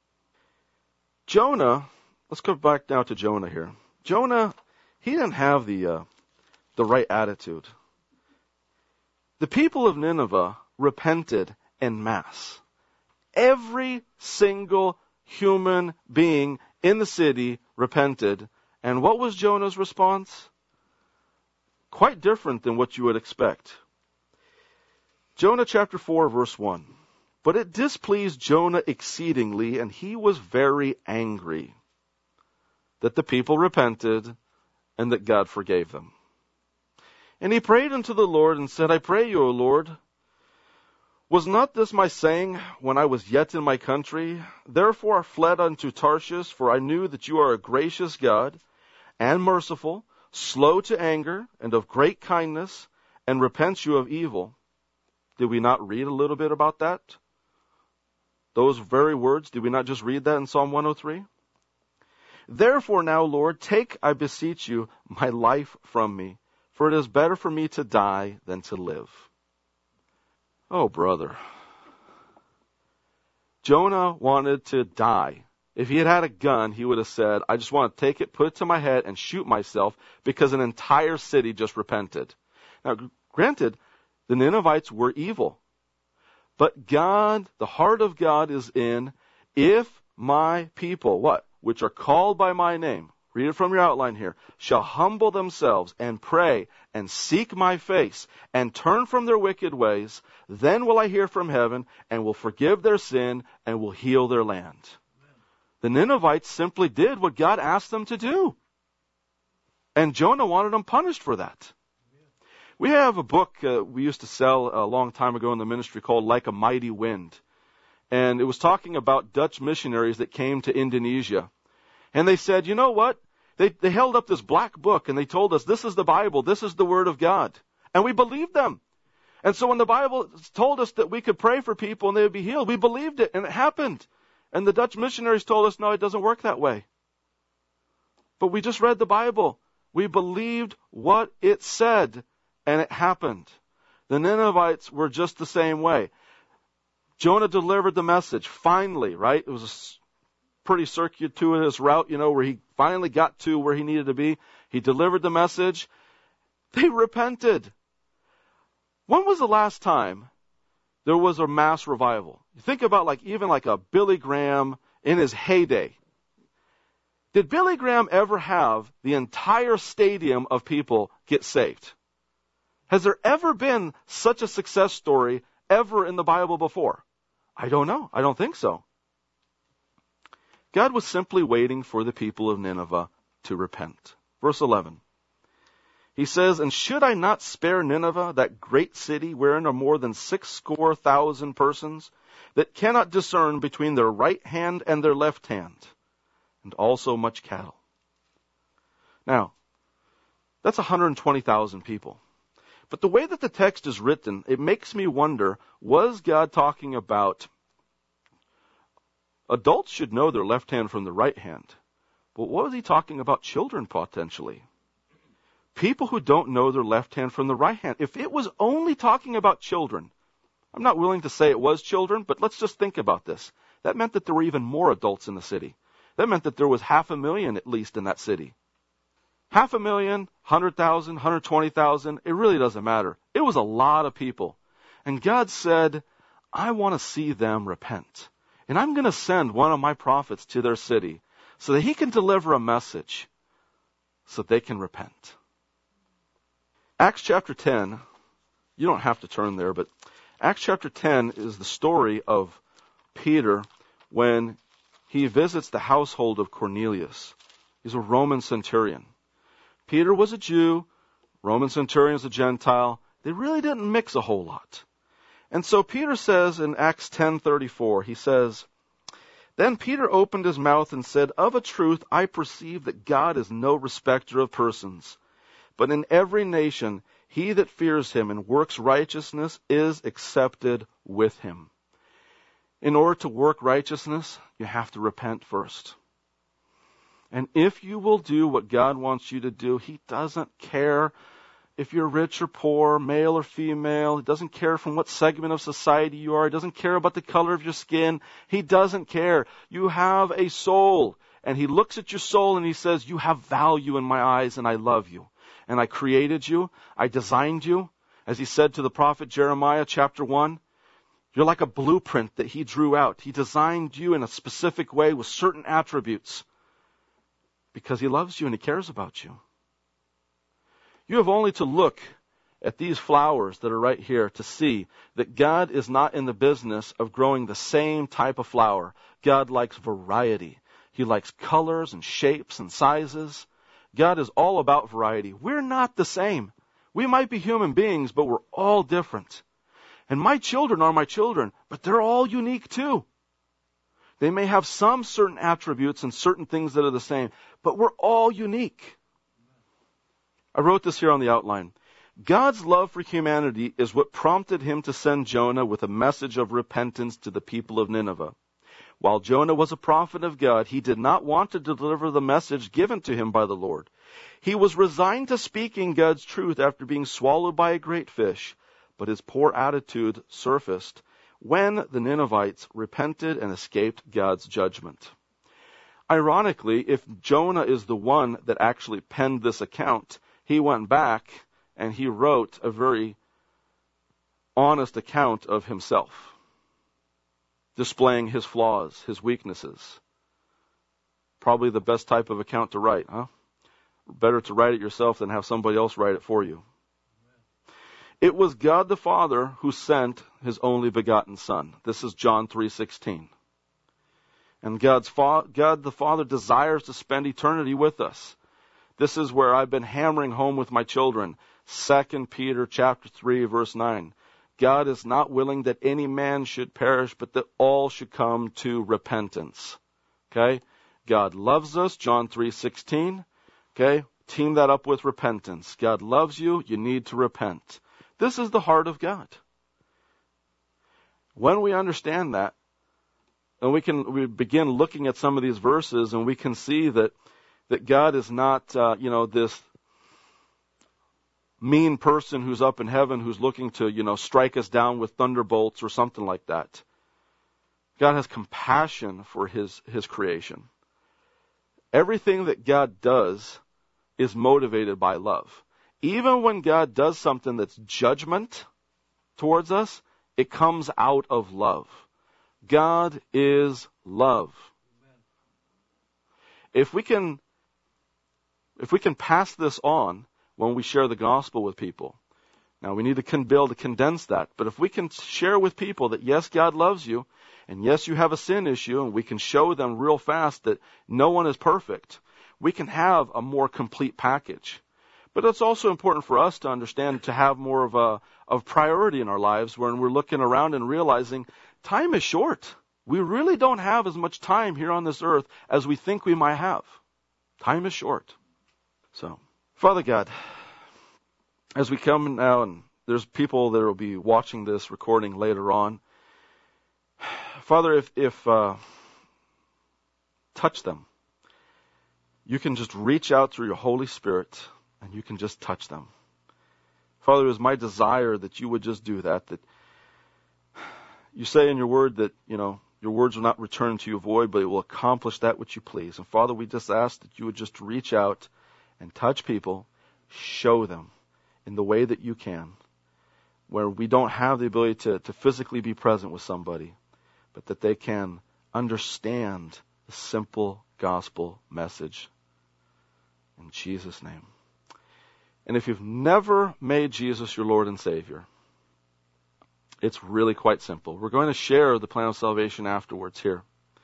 Jonah, let's go back now to Jonah here. Jonah, he didn't have the right attitude. The people of Nineveh repented en masse. Every single human being in the city repented. And what was Jonah's response? Quite different than what you would expect. Jonah chapter 4, verse 1. But it displeased Jonah exceedingly, and he was very angry that the people repented and that God forgave them. And he prayed unto the Lord and said, I pray you, O Lord, was not this my saying when I was yet in my country? Therefore I fled unto Tarshish, for I knew that you are a gracious God and merciful, slow to anger, and of great kindness, and repent you of evil. Did we not read a little bit about that? Those very words, did we not just read that in Psalm 103? Therefore now, Lord, take, I beseech you, my life from me, for it is better for me to die than to live. Oh, brother. Jonah wanted to die. If he had had a gun, he would have said, I just want to take it, put it to my head, and shoot myself because an entire city just repented. Now, granted, the Ninevites were evil. But God, the heart of God is in, if my people, what? Which are called by my name, read it from your outline here, shall humble themselves and pray and seek my face and turn from their wicked ways, then will I hear from heaven and will forgive their sin and will heal their land. The Ninevites simply did what God asked them to do. And Jonah wanted them punished for that. We have a book we used to sell a long time ago in the ministry called Like a Mighty Wind. And it was talking about Dutch missionaries that came to Indonesia. And they said, you know what? They held up this black book and they told us, this is the Bible, this is the Word of God. And we believed them. And so when the Bible told us that we could pray for people and they would be healed, we believed it and it happened. And the Dutch missionaries told us, no, it doesn't work that way. But we just read the Bible. We believed what it said. And it happened. The Ninevites were just the same way. Jonah delivered the message, finally, right? It was a pretty circuitous route, where he finally got to where he needed to be. He delivered the message. They repented. When was the last time there was a mass revival? You think about even a Billy Graham in his heyday. Did Billy Graham ever have the entire stadium of people get saved? Has there ever been such a success story ever in the Bible before? I don't know. I don't think so. God was simply waiting for the people of Nineveh to repent. Verse 11. He says, and should I not spare Nineveh, that great city wherein are more than 6,000 persons that cannot discern between their right hand and their left hand, and also much cattle? Now, that's 120,000 people. But the way that the text is written, it makes me wonder, was God talking about adults should know their left hand from the right hand? But what was he talking about children potentially? People who don't know their left hand from the right hand. If it was only talking about children, I'm not willing to say it was children, but let's just think about this. That meant that there were even more adults in the city. That meant that there was 500,000 at least in that city. 500,000, 100,000, 120,000, it really doesn't matter. It was a lot of people. And God said, I want to see them repent. And I'm going to send one of my prophets to their city so that he can deliver a message so they can repent. Acts chapter 10, you don't have to turn there, but Acts chapter 10 is the story of Peter when he visits the household of Cornelius. He's a Roman centurion. Peter was a Jew, Roman centurion was a Gentile. They really didn't mix a whole lot. And so Peter says in Acts 10:34, he says, then Peter opened his mouth and said, of a truth I perceive that God is no respecter of persons, but in every nation He that fears him and works righteousness is accepted with him. In order to work righteousness, you have to repent first. And if you will do what God wants you to do, he doesn't care if you're rich or poor, male or female. He doesn't care from what segment of society you are. He doesn't care about the color of your skin. He doesn't care. You have a soul. And he looks at your soul and he says, you have value in my eyes and I love you. And I created you. I designed you. As he said to the prophet Jeremiah, chapter 1, you're like a blueprint that he drew out. He designed you in a specific way with certain attributes because he loves you and he cares about you. You have only to look at these flowers that are right here to see that God is not in the business of growing the same type of flower. God likes variety. He likes colors and shapes and sizes. God is all about variety. We're not the same. We might be human beings, but we're all different. And my children are my children, but they're all unique too. They may have some certain attributes and certain things that are the same, but we're all unique. I wrote this here on the outline. God's love for humanity is what prompted him to send Jonah with a message of repentance to the people of Nineveh. While Jonah was a prophet of God, he did not want to deliver the message given to him by the Lord. He was resigned to speaking God's truth after being swallowed by a great fish, but his poor attitude surfaced when the Ninevites repented and escaped God's judgment. Ironically, if Jonah is the one that actually penned this account, he went back and he wrote a very honest account of himself, displaying his flaws, his weaknesses. Probably the best type of account to write, huh? Better to write it yourself than have somebody else write it for you. It was God the Father who sent his only begotten Son. This is John 3:16. And God the Father desires to spend eternity with us. This is where I've been hammering home with my children. 2 Peter chapter 3, verse 9. God is not willing that any man should perish, but that all should come to repentance. Okay? God loves us, John 3:16. Okay? Team that up with repentance. God loves you, you need to repent. This is the heart of God. When we understand that, and we begin looking at some of these verses, and we can see that God is not, this mean person who's up in heaven who's looking to, strike us down with thunderbolts or something like that. God has compassion for his creation. Everything that God does is motivated by love. Even when God does something that's judgment towards us, it comes out of love. God is love. If we can pass this on when we share the gospel with people, now we need to be able to condense that, but if we can share with people that yes, God loves you, and yes, you have a sin issue, and we can show them real fast that no one is perfect, we can have a more complete package. But it's also important for us to understand to have more of priority in our lives when we're looking around and realizing time is short. We really don't have as much time here on this earth as we think we might have. Time is short. So, Father God, as we come now, and there's people that will be watching this recording later on, Father, if touch them. You can just reach out through your Holy Spirit and you can just touch them. Father, it is my desire that you would just do that. That you say in your word that, your words will not return to you void, but it will accomplish that which you please. And Father, we just ask that you would just reach out and touch people, show them in the way that you can, where we don't have the ability to physically be present with somebody, but that they can understand the simple gospel message. In Jesus' name. And if you've never made Jesus your Lord and Savior, it's really quite simple. We're going to share the plan of salvation afterwards here.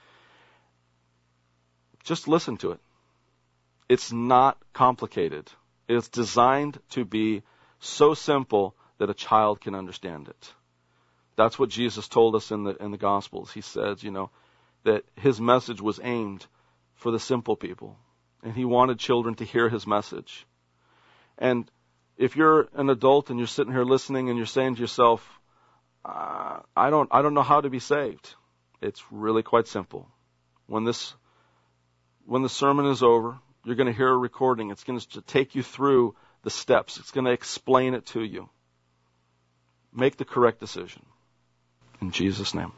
Just listen to it. It's not complicated. It's designed to be so simple that a child can understand it. That's what Jesus told us in the Gospels. He says, that his message was aimed for the simple people. And he wanted children to hear his message. And if you're an adult and you're sitting here listening and you're saying to yourself, I don't know how to be saved. It's really quite simple. When the sermon is over, you're going to hear a recording. It's going to take you through the steps. It's going to explain it to you. Make the correct decision. In Jesus' name.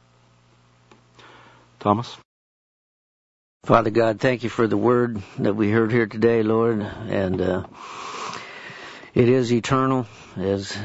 Thomas? Father God, thank you for the word that we heard here today, Lord. And it is eternal, as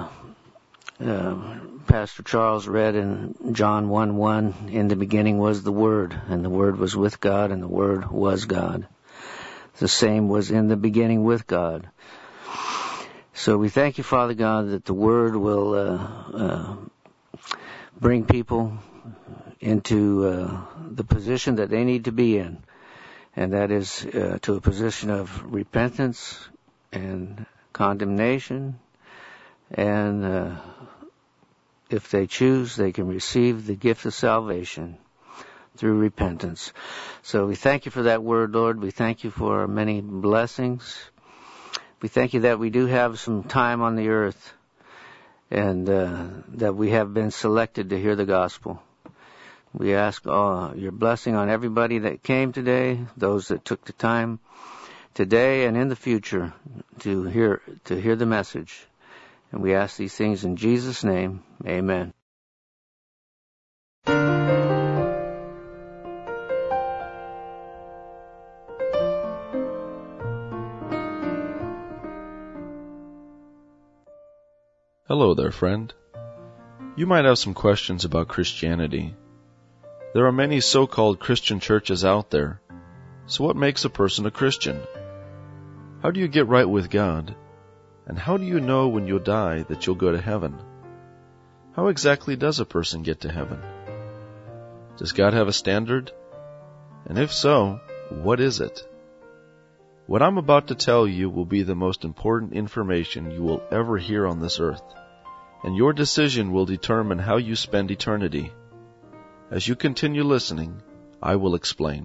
Pastor Charles read in John 1:1. In the beginning was the Word, and the Word was with God, and the Word was God. The same was in the beginning with God. So we thank you, Father God, that the Word will bring people into the position that they need to be in, and that is to a position of repentance and condemnation, and if they choose, they can receive the gift of salvation through repentance. So we thank you for that word, Lord. We thank you for our many blessings. We thank you that we do have some time on the earth, and that we have been selected to hear the gospel. We ask your blessing on everybody that came today, those that took the time today and in the future to hear the message. And we ask these things in Jesus' name. Amen. Hello there, friend. You might have some questions about Christianity. There are many so-called Christian churches out there. So what makes a person a Christian? How do you get right with God? And how do you know when you'll die that you'll go to heaven? How exactly does a person get to heaven? Does God have a standard? And if so, what is it? What I'm about to tell you will be the most important information you will ever hear on this earth, and your decision will determine how you spend eternity. As you continue listening, I will explain.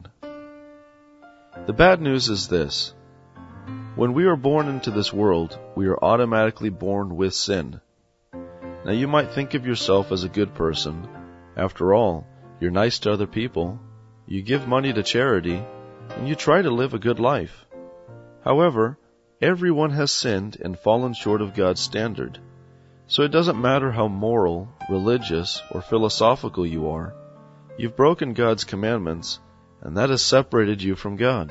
The bad news is this. When we are born into this world, we are automatically born with sin. Now you might think of yourself as a good person. After all, you're nice to other people, you give money to charity, and you try to live a good life. However, everyone has sinned and fallen short of God's standard. So it doesn't matter how moral, religious, or philosophical you are, you've broken God's commandments, and that has separated you from God.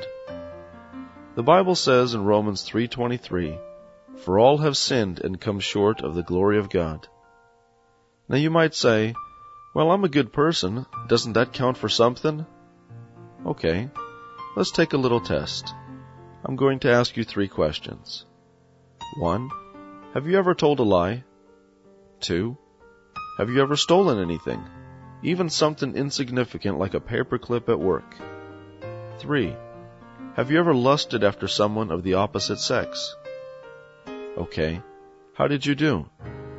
The Bible says in Romans 3:23, "For all have sinned and come short of the glory of God." Now you might say, "Well, I'm a good person. Doesn't that count for something?" Okay, let's take a little test. I'm going to ask you 3 questions. 1. Have you ever told a lie? 2. Have you ever stolen anything? Even something insignificant like a paperclip at work? 3. Have you ever lusted after someone of the opposite sex? Okay, how did you do?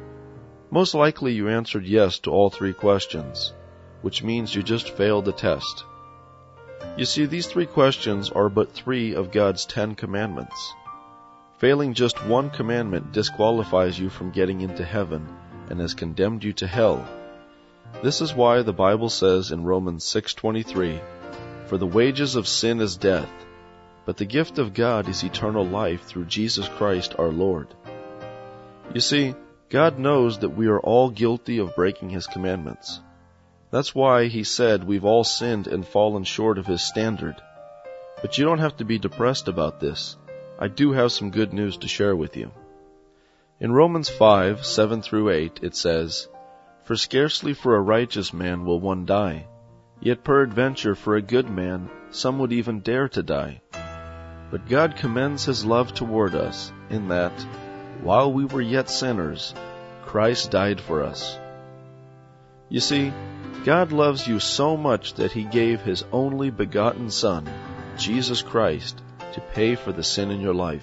Most likely you answered yes to all 3 questions, which means you just failed the test. You see, these 3 questions are but 3 of God's 10 commandments. Failing just one commandment disqualifies you from getting into heaven and has condemned you to hell. This is why the Bible says in Romans 6:23, "For the wages of sin is death, but the gift of God is eternal life through Jesus Christ our Lord." You see, God knows that we are all guilty of breaking His commandments. That's why He said we've all sinned and fallen short of His standard. But you don't have to be depressed about this. I do have some good news to share with you. In Romans 5:7-8, it says, "For scarcely for a righteous man will one die, yet peradventure for a good man some would even dare to die. But God commends His love toward us, in that, while we were yet sinners, Christ died for us." You see, God loves you so much that He gave His only begotten Son, Jesus Christ, to pay for the sin in your life.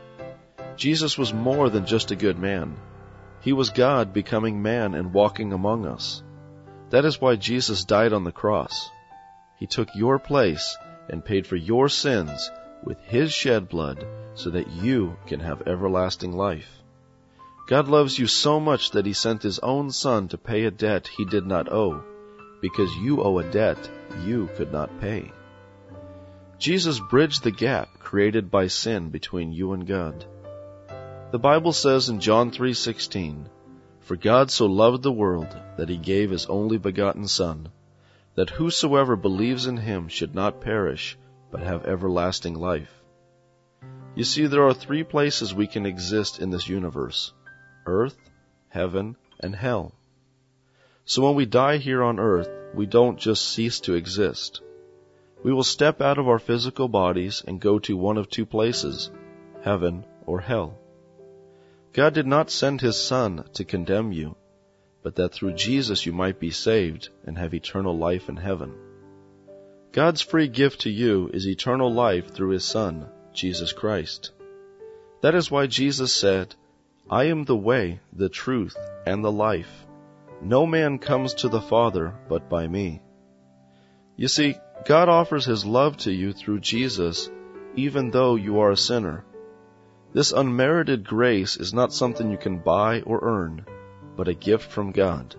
Jesus was more than just a good man. He was God becoming man and walking among us. That is why Jesus died on the cross. He took your place and paid for your sins with His shed blood so that you can have everlasting life. God loves you so much that He sent His own Son to pay a debt He did not owe, because you owe a debt you could not pay. Jesus bridged the gap created by sin between you and God. The Bible says in John 3:16, "For God so loved the world that He gave His only begotten Son, that whosoever believes in Him should not perish, but have everlasting life." You see, there are 3 places we can exist in this universe: earth, heaven, and hell. So when we die here on earth, we don't just cease to exist. We will step out of our physical bodies and go to one of 2 places, heaven or hell. God did not send His Son to condemn you, but that through Jesus you might be saved and have eternal life in heaven. God's free gift to you is eternal life through His Son, Jesus Christ. That is why Jesus said, "I am the way, the truth, and the life. No man comes to the Father but by me." You see, God offers His love to you through Jesus, even though you are a sinner. This unmerited grace is not something you can buy or earn, but a gift from God.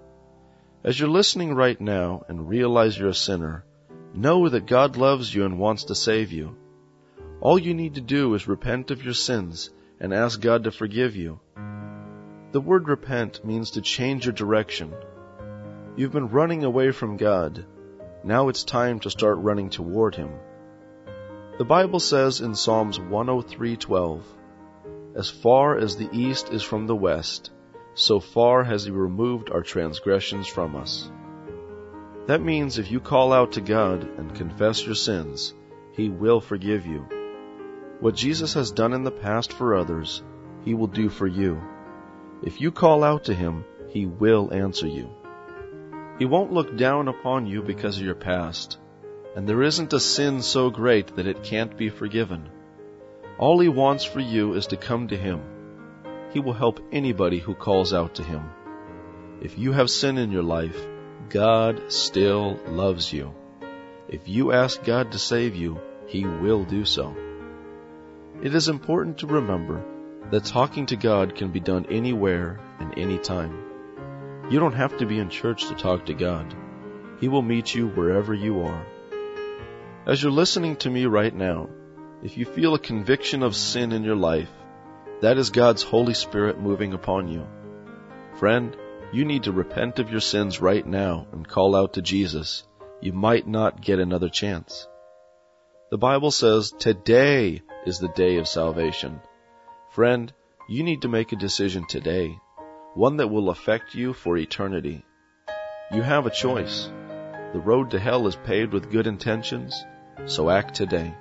As you're listening right now and realize you're a sinner, know that God loves you and wants to save you. All you need to do is repent of your sins and ask God to forgive you. The word repent means to change your direction. You've been running away from God. Now it's time to start running toward Him. The Bible says in Psalms 103:12, "As far as the east is from the west, so far has He removed our transgressions from us." That means if you call out to God and confess your sins, He will forgive you. What Jesus has done in the past for others, He will do for you. If you call out to Him, He will answer you. He won't look down upon you because of your past, and there isn't a sin so great that it can't be forgiven. All He wants for you is to come to Him. He will help anybody who calls out to Him. If you have sin in your life, God still loves you. If you ask God to save you, He will do so. It is important to remember that talking to God can be done anywhere and anytime. You don't have to be in church to talk to God. He will meet you wherever you are. As you're listening to me right now, if you feel a conviction of sin in your life, that is God's Holy Spirit moving upon you. Friend, you need to repent of your sins right now and call out to Jesus. You might not get another chance. The Bible says today is the day of salvation. Friend, you need to make a decision today, one that will affect you for eternity. You have a choice. The road to hell is paved with good intentions, so act today.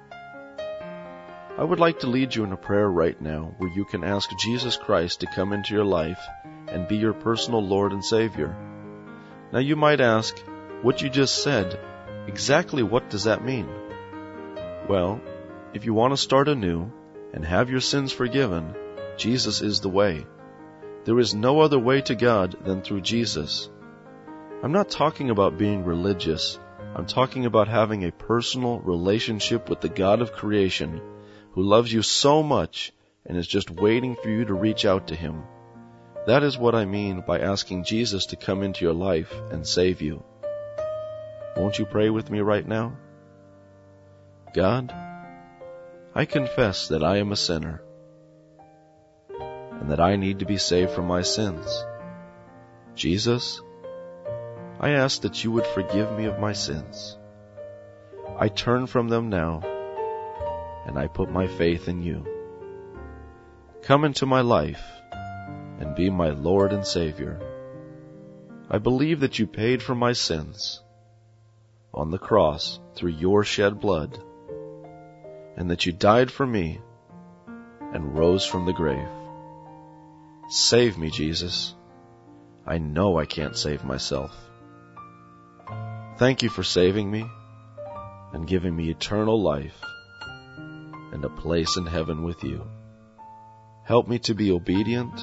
I would like to lead you in a prayer right now where you can ask Jesus Christ to come into your life and be your personal Lord and Savior. Now you might ask, what you just said, exactly what does that mean? Well, if you want to start anew and have your sins forgiven, Jesus is the way. There is no other way to God than through Jesus. I'm not talking about being religious. I'm talking about having a personal relationship with the God of creation who loves you so much and is just waiting for you to reach out to Him. That is what I mean by asking Jesus to come into your life and save you. Won't you pray with me right now? God, I confess that I am a sinner and that I need to be saved from my sins. Jesus, I ask that you would forgive me of my sins. I turn from them now, and I put my faith in you. Come into my life and be my Lord and Savior. I believe that you paid for my sins on the cross through your shed blood, and that you died for me and rose from the grave. Save me, Jesus. I know I can't save myself. Thank you for saving me and giving me eternal life and a place in heaven with you. Help me to be obedient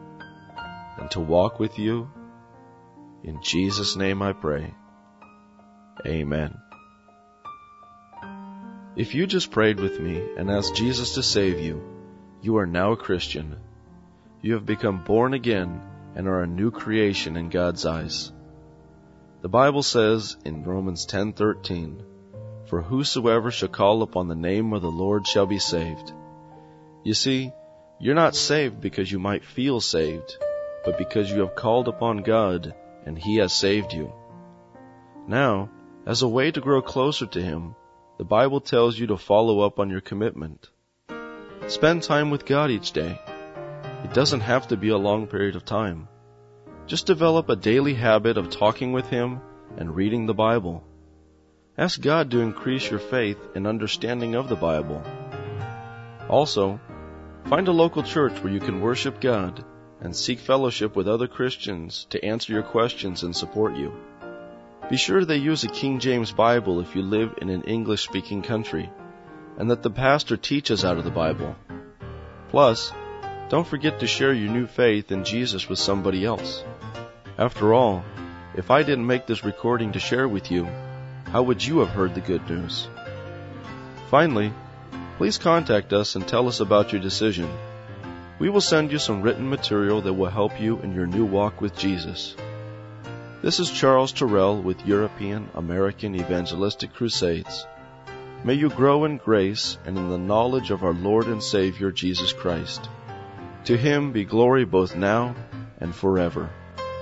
and to walk with you. In Jesus' name I pray. Amen. If you just prayed with me and asked Jesus to save you, you are now a Christian. You have become born again and are a new creation in God's eyes. The Bible says in Romans 10:13, "For whosoever shall call upon the name of the Lord shall be saved." You see, you're not saved because you might feel saved, but because you have called upon God and He has saved you. Now, as a way to grow closer to Him, the Bible tells you to follow up on your commitment. Spend time with God each day. It doesn't have to be a long period of time. Just develop a daily habit of talking with Him and reading the Bible. Ask God to increase your faith and understanding of the Bible. Also, find a local church where you can worship God and seek fellowship with other Christians to answer your questions and support you. Be sure they use a King James Bible if you live in an English-speaking country, and that the pastor teaches out of the Bible. Plus, don't forget to share your new faith in Jesus with somebody else. After all, if I didn't make this recording to share with you, how would you have heard the good news? Finally, please contact us and tell us about your decision. We will send you some written material that will help you in your new walk with Jesus. This is Charles Terrell with European American Evangelistic Crusades. May you grow in grace and in the knowledge of our Lord and Savior Jesus Christ. To Him be glory both now and forever.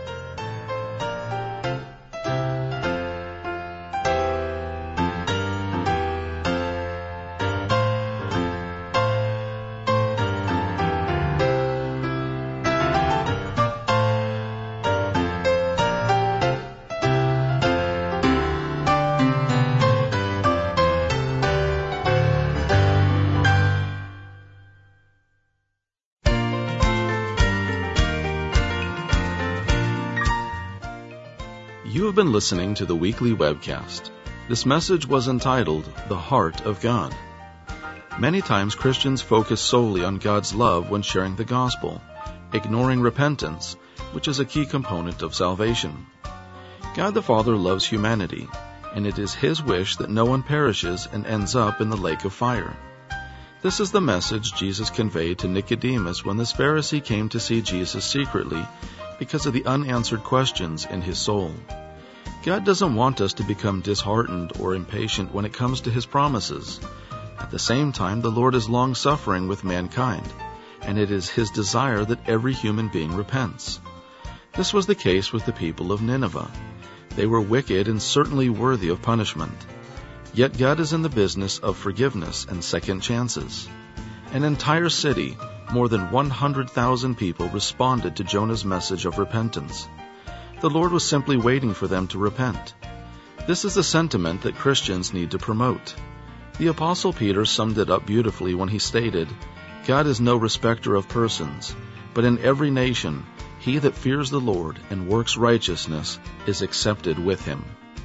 You have been listening to the weekly webcast. This message was entitled, The Heart of God. Many times Christians focus solely on God's love when sharing the gospel, ignoring repentance, which is a key component of salvation. God the Father loves humanity, and it is His wish that no one perishes and ends up in the lake of fire. This is the message Jesus conveyed to Nicodemus when this Pharisee came to see Jesus secretly because of the unanswered questions in his soul. God doesn't want us to become disheartened or impatient when it comes to His promises. At the same time, the Lord is long-suffering with mankind, and it is His desire that every human being repents. This was the case with the people of Nineveh. They were wicked and certainly worthy of punishment. Yet God is in the business of forgiveness and second chances. An entire city, more than 100,000 people, responded to Jonah's message of repentance. The Lord was simply waiting for them to repent. This is the sentiment that Christians need to promote. The Apostle Peter summed it up beautifully when he stated, God is no respecter of persons, but in every nation he that fears the Lord and works righteousness is accepted with Him.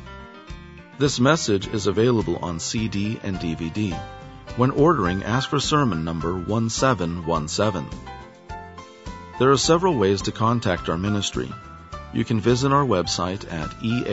This message is available on CD and DVD. When ordering, ask for sermon number 1717. There are several ways to contact our ministry. You can visit our website at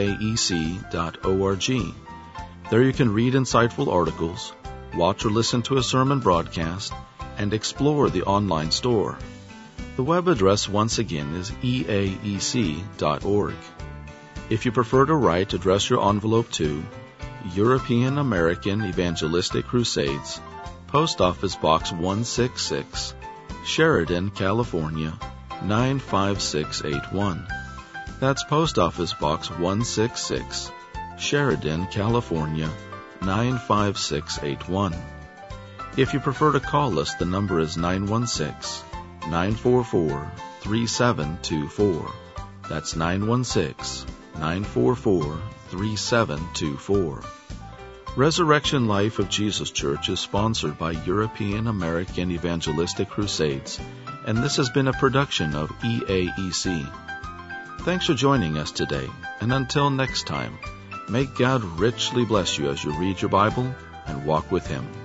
eaec.org. There you can read insightful articles, watch or listen to a sermon broadcast, and explore the online store. The web address once again is eaec.org. If you prefer to write, address your envelope to European American Evangelistic Crusades, Post Office Box 166, Sheridan, California, 95681. That's Post Office Box 166, Sheridan, California, 95681. If you prefer to call us, the number is 916-944-3724. That's 916-944-3724. Resurrection Life of Jesus Church is sponsored by European American Evangelistic Crusades, and this has been a production of EAEC. Thanks for joining us today, and until next time, may God richly bless you as you read your Bible and walk with Him.